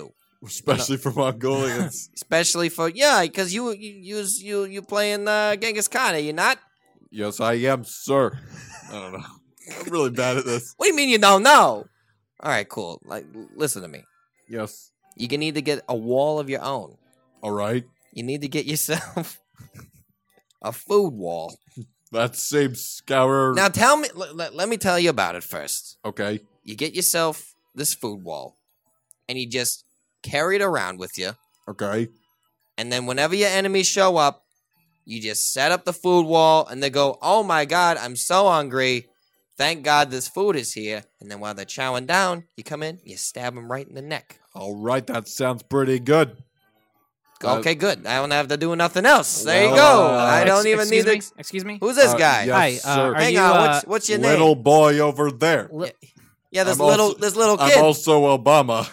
especially for Mongolians.
Especially for because you playing Genghis Khan, are you not?
Yes, I am, sir. I don't know. I'm really bad at this.
What do you mean you don't know? All right, cool. Like, listen to me.
Yes.
You can need to get a wall of your own.
All right.
You need to get yourself a food wall.
That seems scour.
Now tell me, let me tell you about it first.
Okay.
You get yourself this food wall, and you just carry it around with you.
Okay.
And then whenever your enemies show up, you just set up the food wall, and they go, "Oh my God, I'm so hungry. Thank God this food is here." And then while they're chowing down, you come in, you stab them right in the neck.
All right. That sounds pretty good.
Okay, good. I don't have to do nothing else. There you
Well,
go. I don't even need to.
Excuse me.
Who's this guy?
Yes,
Hi,
sir.
are
Hang
you,
on. What's your
Little
name?
boy over there.
Yeah, this
I'm
little
I'm
kid.
also Obama.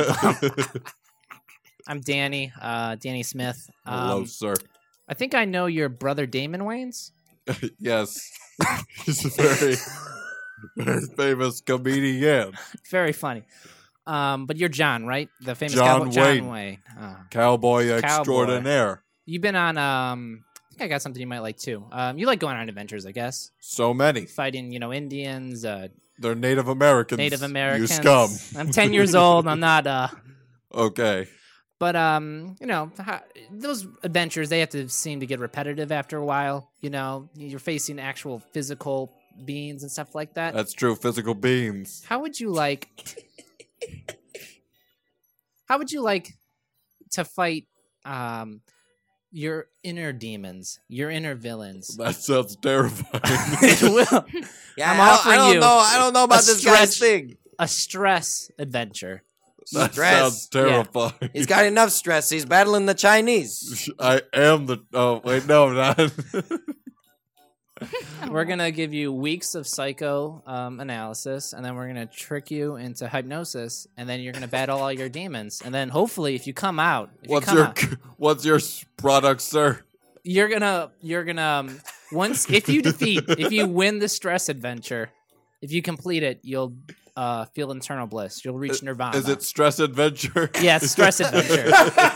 I'm Danny. Danny Smith.
Hello, sir.
I think I know your brother Damon Wayans.
Yes. He's a very, very famous comedian.
Very funny. But you're John, right? The famous
John
cowboy
Wayne.
John Wayne.
Cowboy extraordinaire.
You've been on. I think I got something you might like too. You like going on adventures, I guess.
So many.
Fighting, Indians,
They're Native Americans.
Native Americans.
You scum.
I'm 10 years old. I'm not.
Okay.
But those adventures, they have to seem to get repetitive after a while. You're facing actual physical beings and stuff like that.
That's true. Physical beings.
How would you like to fight your inner demons, your inner villains?
That sounds terrifying.
It will.
Yeah,
I'm offering
I don't
you
know. I don't know about
a
this guy's
stretch.
thing.
A stress adventure.
That
Stress.
sounds terrifying.
He's got enough stress. He's battling the Chinese.
I am the. Oh wait, no, I'm not.
We're going to give you weeks of psycho analysis, and then we're going to trick you into hypnosis, and then you're going to battle all your demons. And then hopefully if you come out,
What's your product, sir?
you're going to if you win the stress adventure, if you complete it, you'll feel internal bliss. You'll reach nirvana.
Is it stress adventure?
Yeah, it's stress adventure.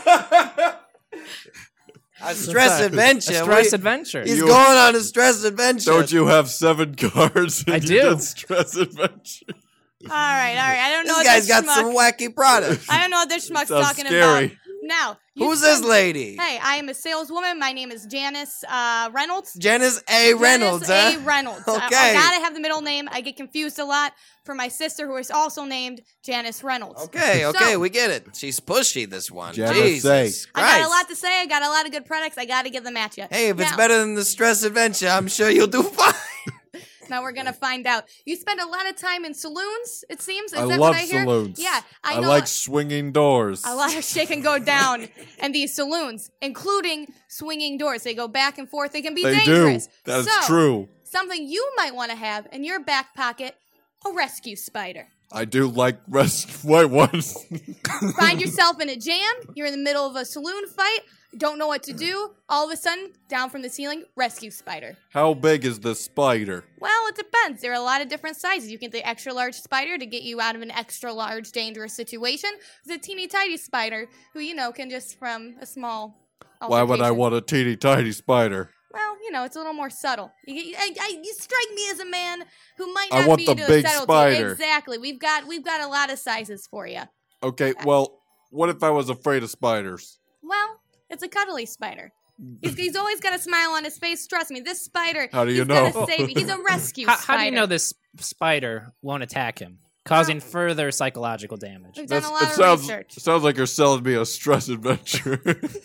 A stress adventure.
A stress adventure.
He's going on a stress adventure.
Don't you have 7 cards?
I
and
do.
you get Stress adventure.
All right. I don't know
This
what
guy's
this
got
schmuck.
some wacky products.
I don't know what this schmuck's
Sounds
talking
scary.
about. Now, you
Who's this
said-
lady?
Hey, I am a saleswoman. My name is Janice Reynolds.
Janice A. Reynolds,
Janice
huh?
A. Reynolds. I
Okay.
gotta have the middle name. I get confused a lot for my sister, who is also named Janice Reynolds.
Okay,
So-
we get it. She's pushy, this one.
Janice
Jesus
I got a
Christ.
lot to say. I got a lot of good products. I gotta give them at you.
Hey, if it's
Now-
better than the stress adventure, I'm sure you'll do fine.
Now we're gonna find out. You spend a lot of time in saloons, it seems. Is
I
that
love
what I hear?
saloons.
Yeah, I
I
know.
like swinging doors.
a lot of shit can go down in these saloons, including swinging doors. They go back and forth. They can be
They
dangerous.
do. That's
So,
true.
Something you might want to have in your back pocket: a rescue spider.
I do like Wait, what?
Find yourself in a jam. You're in the middle of a saloon fight. Don't know what to do. All of a sudden, down from the ceiling, rescue spider.
How big is the spider?
Well, it depends. There are a lot of different sizes. You can get the extra large spider to get you out of an extra large dangerous situation. There's a teeny tiny spider who, can just from a small.
Why would I
altercation-
want a teeny tiny spider?
Well, it's a little more subtle. You strike me as a man who might
I
not
want
be
the
to
big
subtlety.
spider.
Exactly. We've got a lot of sizes for you.
Okay, well, what if I was afraid of spiders?
Well, it's a cuddly spider. He's always got a smile on his face. Trust me, this spider.
How do you
he's
know?
Gonna save you. He's a rescue
How
spider.
do you know this spider won't attack him, causing further psychological damage?
We've done a lot
it
of
sounds
research.
sounds like you're selling me a stress adventure.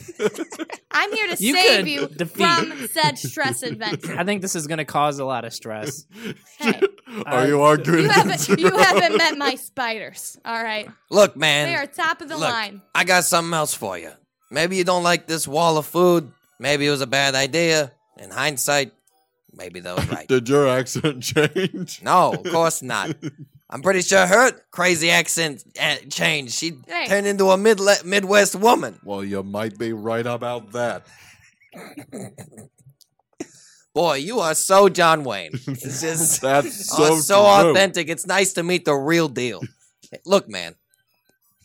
I'm here to
You
save
could
you
defeat-
from said stress adventure.
I think this is going to cause a lot of stress.
Hey,
Are you arguing?
you haven't met my spiders. All right,
Look,
they
man.
are top of the
Look,
line.
I got something else for you. Maybe you don't like this wall of food. Maybe it was a bad idea. In hindsight, maybe that was right.
Did your accent change?
No, of course not. I'm pretty sure her crazy accent changed. She
Hey.
turned into a Midwest woman.
Well, you might be right about that.
Boy, you are so John Wayne. It's just
That's
oh,
so
it's so
true.
authentic. It's nice to meet the real deal. Look, man.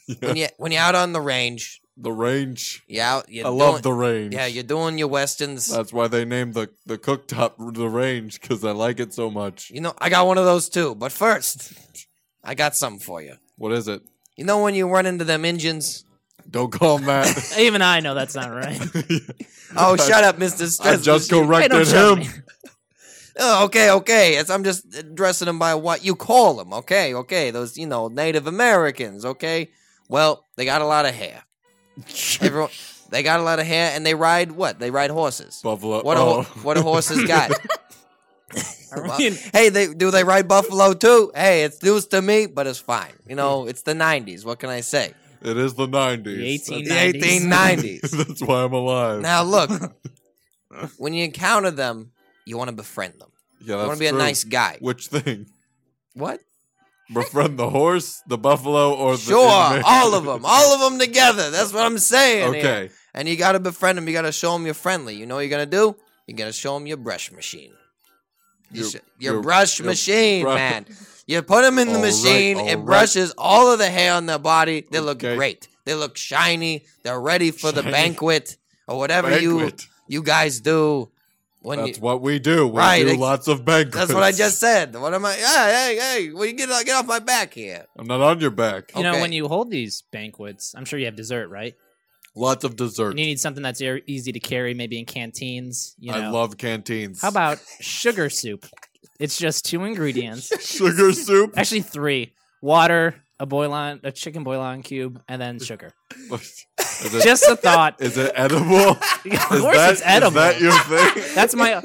when you're out on the range,
The range.
you're
I
doing,
love the range.
Yeah, you're doing your westerns.
That's why they named the cooktop the range, because I like it so much.
You know, I got one of those too. But first, I got something for you.
What is it?
You know when you run into them Injuns?
Don't call them that.
Even I know that's not right.
Oh, shut up, Mister
I
Stress.
just
Machine.
Hey, don't
corrected
shove
him.
me.
Oh, okay. I'm just addressing them by what you call them. Okay. Those, Native Americans. Okay. Well, they got a lot of hair. Everyone, they got a lot of hair, and they ride what? They ride horses.
Buffalo.
What do horses got?
Are we in-
Hey, do they ride buffalo too? Hey, it's news to me, but it's fine. It's the '90s. What can I say?
It is the 90s.
The
The 1890s.
That's why I'm alive.
Now look, when you encounter them, you want to befriend them.
yeah,
You
that's
want to be
true.
a nice guy.
Which thing?
What?
Befriend the horse, the buffalo, or the
Sure,
inmate?
all of them together. That's what I'm saying. here.
Okay.
And you got to befriend them. You got to show them you're friendly. You know what you're gonna do? You're gonna show them your brush machine. Your brush machine,
brush-
man. You put them in the
All right,
machine.
all
It
right.
brushes all of the hair on their body. They look
Okay.
great. They look shiny. They're ready for the
Shiny.
banquet or whatever
Banquet.
you guys do. When
That's
you,
what we do. We
Right,
do
ex-
lots of banquets.
that's what I just said. What am I? Hey! Will you get off my back here?
I'm not on your back.
You know,
Okay.
when you hold these banquets, I'm sure you have dessert, right?
Lots of dessert.
And you need something that's easy to carry, maybe in canteens. You know.
I love canteens.
How about sugar soup? It's just 2 ingredients.
sugar soup?
Actually, 3: water, a chicken bouillon cube, and then sugar.
Is it,
Just a thought.
is it edible?
Of course, it's edible.
Is that your thing?
That's my.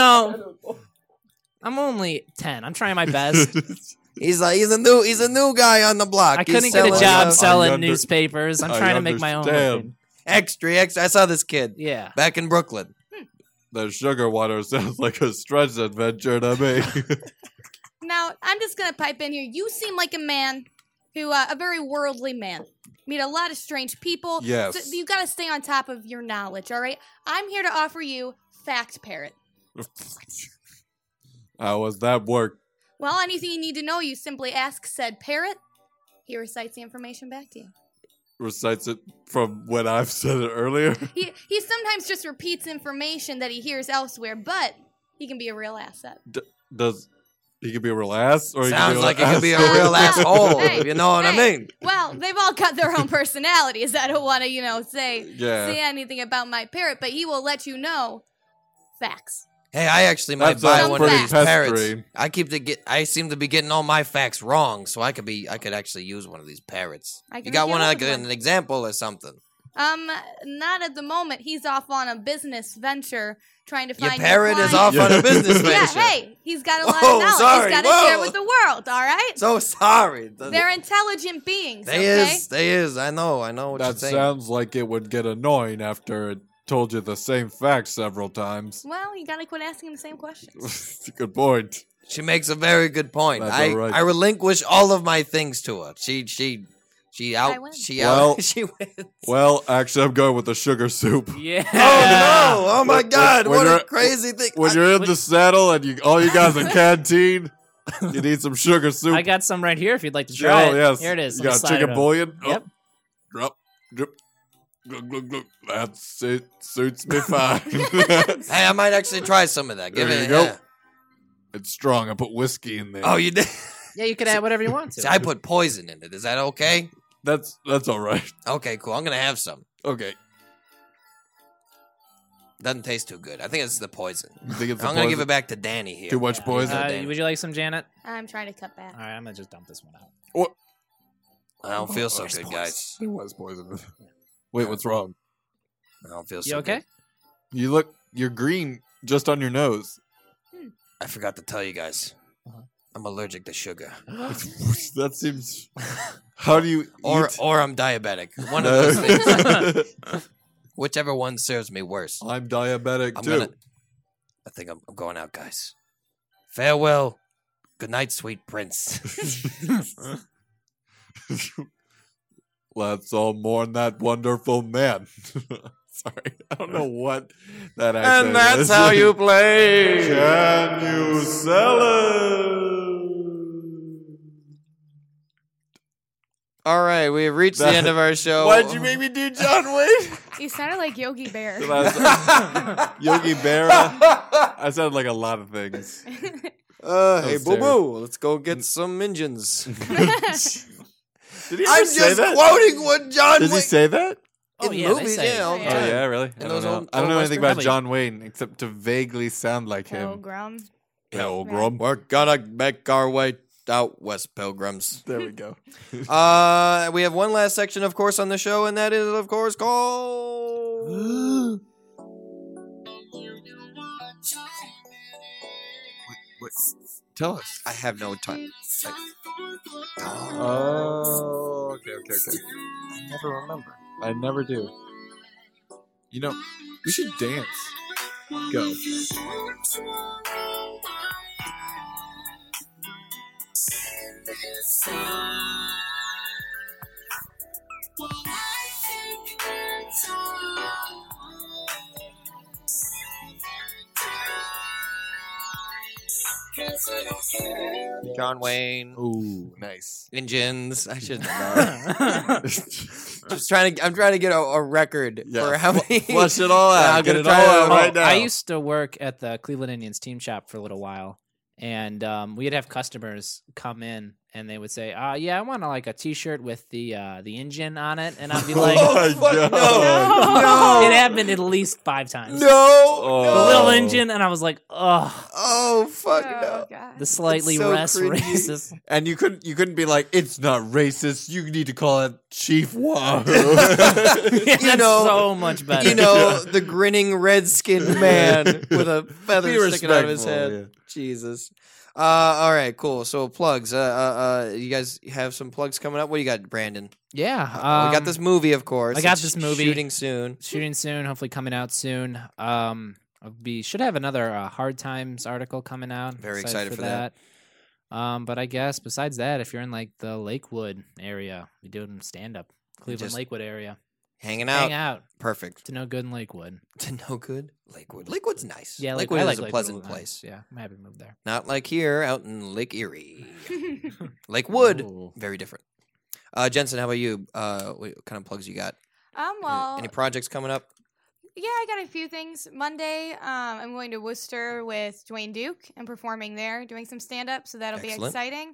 I'm only 10. I'm trying my best.
He's a new guy on the block.
I
He's
couldn't get a
selling,
job
I
selling
under-
newspapers. I'm
I
trying to make my own
understand.
living.
Extra. I saw this kid
Yeah.
back in Brooklyn.
The sugar water sounds like a stretch adventure to me.
Now, I'm just gonna pipe in here. You seem like a man a very worldly man. Meet a lot of strange people.
Yes.
So you gotta stay on top of your knowledge, all right? I'm here to offer you Fact Parrot.
How was that work?
Well, anything you need to know, you simply ask said parrot. He recites the information back to you.
Recites it from when I've said it earlier.
He sometimes just repeats information that he hears elsewhere, but he can be a real asset.
Does he could be a real ass? Or he
Sounds
could
like
be
it could be a
asshole.
real asshole.
Hey,
if you know what I
hey.
mean.
Well, they've all got their own personalities. I don't want to, say
Yeah.
anything about my parrot, but he will let you know facts.
Hey, I actually might
That
buy
sounds
one of
pretty
these parrots.
pestering.
I seem to be getting all my facts wrong, so I could actually use one of these parrots.
I
You
can
got
make you
one
up
like
with
an
one.
example or something?
Not at the moment. He's off on a business venture trying to
Your
find
parrot is
clients.
off on a business
Yeah,
venture.
hey, he's got a lot
Whoa,
of knowledge.
sorry,
He's got to share
whoa.
with the world, all right?
So sorry.
They're intelligent beings,
They
okay?
is. I know what you're
That
saying.
sounds like it would get annoying after it told you the same facts several times.
Well, you gotta quit asking the same questions.
Good point.
She makes a very good point.
That's
I
all right.
I relinquish all of my things to her. She
I win.
Well-
she wins.
Well, actually, I'm going with the sugar soup.
Yeah.
Oh no! Oh my
When-
God!
when
What a
you're-
crazy thing!
When you're in the saddle and all you got is a canteen, you need some sugar soup.
I got some right here if you'd like to try
Oh,
it.
yes.
Here it is.
You
Let me
got
slide
chicken
it over.
bouillon?
Yep.
Oh, drop, drip. Glug, glug, glug. That's it. Suits me fine.
Hey, I might actually try some of that. Give
There
it.
you go.
yeah.
It's strong. I put whiskey in there.
Oh, you did.
Yeah, you can add whatever you want to.
See, I put poison in it. Is that okay?
That's all right.
Okay, cool. I'm gonna have some.
Okay.
Doesn't taste too good. I think it's the poison.
You think it's
I'm gonna give it back to Danny here.
Too much poison?
Danny.
Would you like some, Janet?
I'm trying to cut back.
All right, I'm gonna just dump this one out.
What?
I don't feel so
There's
good,
poison.
guys.
There was poison. Wait, what's wrong?
I don't feel
You
so
okay?
good.
You're green just on your nose.
I forgot to tell you guys.
Uh-huh.
I'm allergic to sugar,
That seems. How do you
or
eat?
I'm diabetic. One of those things. Whichever one serves me worse.
I'm diabetic
I'm
too.
gonna. I think I'm going out, guys. Farewell. Good night, sweet prince.
Let's all mourn that wonderful man. Sorry, I don't know what that accent
And that's
is.
how you play.
Can you sell it?
All right, we have reached the end of our show.
Why'd you make me do John Wayne?
You sounded like Yogi Bear.
Yogi Berra. I sounded like a lot of things.
Hey,
was
boo boo, let's go get some engines.
Did he ever
I'm
say
just
that?
quoting what John
Did he
Wayne
say that?
in
Oh, yeah, they
movies.
say-
Yeah, all the
Yeah.
Oh
time.
yeah, really? I
those
don't know.
old-
I don't know
old
anything
Western-
about John Wayne except to vaguely sound like him.
Pilgrim.
Pilgrim.
We're gonna make our way out west, pilgrims.
There we go.
We have one last section, of course, on the show, and that is, of course, called.
Wait, tell us.
I have no time.
Oh, okay.
I never remember.
I never do. You know, we should dance. Go.
John Wayne,
Ooh, nice.
engines. I should know. Just trying to. I'm trying to get a record
Yeah,
for how many.
Flush it all
Yeah,
out.
I'm
Get
gonna
it all
try to-
out right
Oh,
now.
I used to work at the Cleveland Indians team shop for a little while, and we'd have customers come in and they would say, "Yeah, I want like a T-shirt with the engine on it," and I'd be like,
Oh my
fuck,
God.
no.
"It happened at least 5 times."
No,
Oh.
The little engine, and I was like, "Oh,
Oh fuck
Oh,
no!
God.
the slightly
so
less
cringy.
racist."
And you couldn't be like, it's not racist. You need to call it Chief Wahoo.
Yeah, that's
know-
so much better.
You know, the grinning red-skinned man with a feather
Be
sticking out of his
respectful,
head. Jesus. All right, cool. So plugs. You guys have some plugs coming up. What do you got, Brandon?
Yeah,
We got this movie, of course.
I got
It's
this movie.
shooting soon.
shooting soon, hopefully coming out soon. Should have another Hard Times article coming out.
Very excited for
that. But I guess besides that, if you're in like the Lakewood area, we doing stand up. Cleveland
Just
Lakewood area.
Hanging out.
Hang out
Perfect.
to no good in Lakewood.
To no good. Lakewood. Lakewood's nice.
Yeah,
Lakewood
I
is
like
a
Lakewood
pleasant
lot.
place.
Yeah, I'm happy to move there.
Not like here out in Lake Erie. Lakewood,
Ooh.
very different. Jensen, how about you? What kind of plugs you got?
Well,
Any projects coming up?
yeah, I got a few things. Monday, I'm going to Worcester with Dwayne Duke and performing there, doing some stand up, so that'll
Excellent.
be exciting.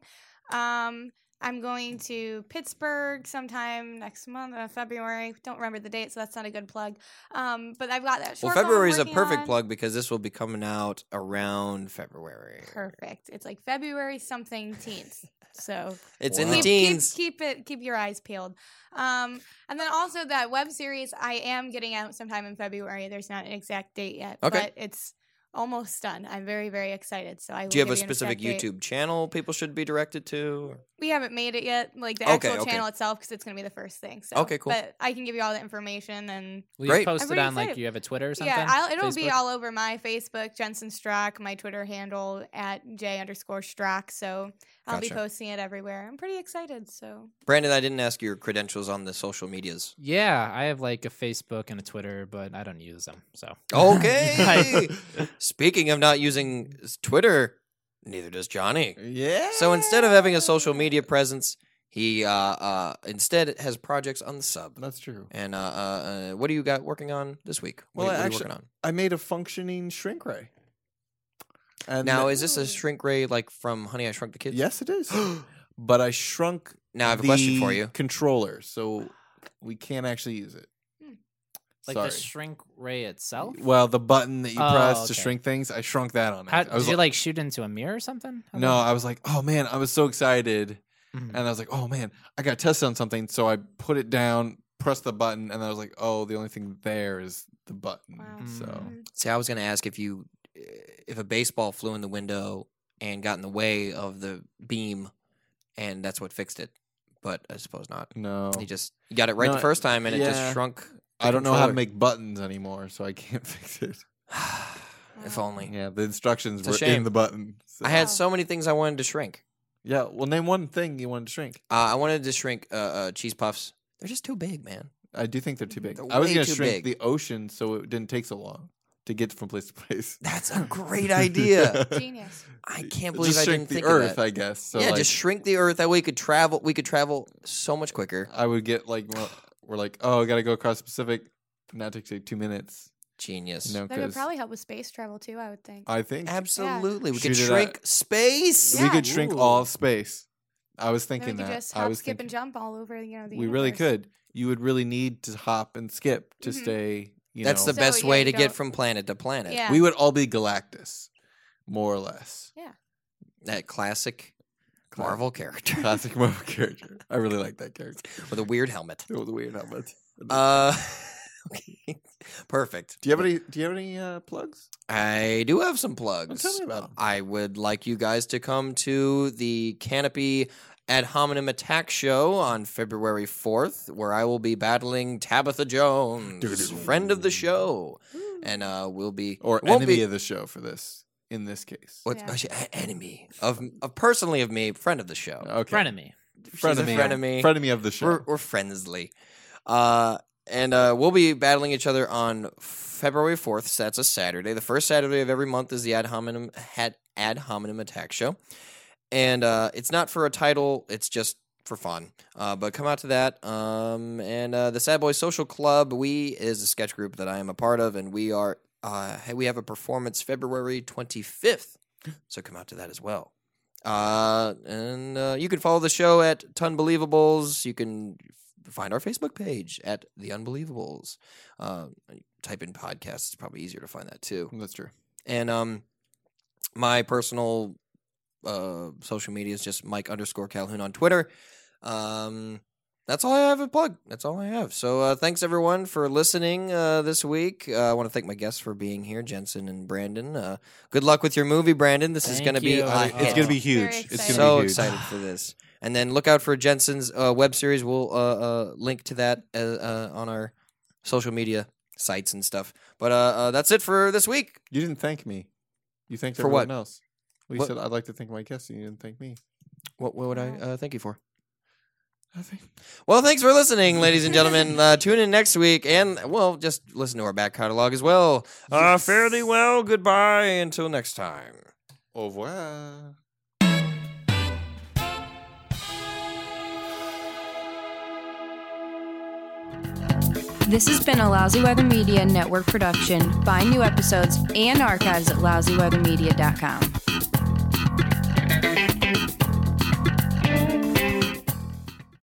I'm going to Pittsburgh sometime next month, February. Don't remember the date, so that's not a good plug. But I've got that
Well,
short film I'm
February is a
working
perfect
on.
plug because this will be coming out around February.
Perfect. It's like February something teens. So
It's in the
Wow.
teens.
keep your eyes peeled. And then also that web series I am getting out sometime in February. There's not an exact date yet,
Okay.
but it's almost done. I'm very, very excited. So I will
Do you have a
give an
specific
exact date.
YouTube channel people should be directed to?
We haven't made it yet, like the
Okay,
actual
okay.
channel itself, because it's going to be the first thing. So
Okay, cool.
But I can give you all the information and
Will
Great.
you post
I'm
it
pretty
on like
excited.
you have a Twitter or something?
yeah, it'll be
Facebook?
all over my Facebook, Jensen Strock, my Twitter handle at j_Strock. So I'll be
Gotcha.
posting it everywhere. I'm pretty excited. So
Brandon, I didn't ask your credentials on the social medias.
Yeah, I have like a Facebook and a Twitter, but I don't use them. So
Okay. Speaking of not using Twitter, neither does Johnny.
Yeah.
So instead of having a social media presence, he instead has projects on the sub.
That's true.
And what do you got working on this week?
Well,
what are you
actually-
working on?
I made a functioning shrink ray. And
Now, is this a shrink ray like from Honey, I Shrunk the Kids?
yes, it is. But I shrunk.
Now I have a question for
the
you.
Controller, so we can't actually use it.
like
Sorry.
the shrink ray itself.
Well, the button that you
Oh,
press to
okay.
shrink things, I shrunk that on it.
How,
I was
did you like shoot into a mirror or something? How
no,
about-
I was like, oh man, I was so excited,
Mhm.
and I was like, oh man, I got to test on something. So I put it down, pressed the button, and I was like, oh, the only thing there is the button.
Wow.
So
Mhm.
See, I was going to ask if a baseball flew in the window and got in the way of the beam, and that's what fixed it. But I suppose not.
no,
You got it right
No,
the first time, and it just
yeah.
shrunk.
I don't know how to
controller.
make buttons anymore, so I can't fix it.
If only.
Yeah, the instructions
It's a
were
shame.
in the button. So-
I had
Wow.
so many things I wanted to shrink.
yeah, well, name one thing you wanted to shrink.
I wanted to shrink cheese puffs. They're just too big, man.
I do think they're too big.
They're
I was
way
going to
too
shrink
big.
the ocean so it didn't take so long. to get from place to place.
That's a great idea.
Genius.
I can't believe
Just
I
shrink
didn't
the
think
Earth,
of that.
I guess. So
yeah,
like,
just shrink the Earth. That way we could travel so much quicker.
I would get like we're like, oh, I got to go across the Pacific. Now it takes like 2 minutes.
Genius.
You know,
That could
'cause
probably help with space travel too, I would think.
I think
Absolutely. We could
Shoot it
shrink space.
Yeah.
we could shrink
Ooh.
all of space. I was
Then we
thinking
could
that.
just
I
hop,
was
skip, and
thinking
jump all over, the
we really
universe.
could. You would really need to hop and skip to
Mhm.
stay.
That's the
So,
best
yeah,
way
you
to get
go-
from planet to planet.
Yeah.
We would all be Galactus, more or less.
That classic Marvel character
Classic Marvel character. I really like that character.
with a weird helmet.
It was a weird helmet.
Okay. Perfect.
Do you have any plugs?
I do have some plugs.
Well, tell me about 'em.
I would like you guys to come to the Canopy Ad Hominem Attack Show on February 4th, where I will be battling Tabitha Jones, friend of the show. And we'll be...
Or
won't
enemy
be-
of the show for this, in this case.
What,
Yeah.
actually, enemy of personally of me, friend of the show.
Okay.
Frenemy.
She's a frenemy.
Frenemy of the show.
We're friendly. And we'll be battling each other on February 4th. So that's a Saturday. The first Saturday of every month is the Ad Hominem Attack Show. And it's not for a title. It's just for fun. But come out to that. And the Sad Boy Social Club, is a sketch group that I am a part of. And we have a performance February 25th. So come out to that as well. And you can follow the show at Tunbelievables. You can find our Facebook page at The Unbelievables. Type in podcast. It's probably easier to find that too.
That's true.
And my personal social media is just Mike_Calhoun on Twitter. That's all I have to plug. That's all I have. So thanks everyone for listening this week. I want to thank my guests for being here, Jensen and Brandon. Good luck with your movie, Brandon. This is
Thank
going to be
you.
a
It's
hit.
going to be
Very
huge. It's
excited.
going to
So
be huge.
excited for this. And then look out for Jensen's web series. We'll link to that on our social media sites and stuff. But that's it for this week.
You didn't thank me. You thanked
For
everyone
what?
else. Well, you
What?
said I'd like to thank my guests, and you didn't thank me.
What would I thank you for?
Nothing.
Well, thanks for listening, ladies and gentlemen. Tune in next week, and, well, just listen to our back catalog as well. Fare thee well. Goodbye. Until next time.
Au revoir.
This has been a Lousy Weather Media Network production. Find new episodes and archives at lousyweathermedia.com.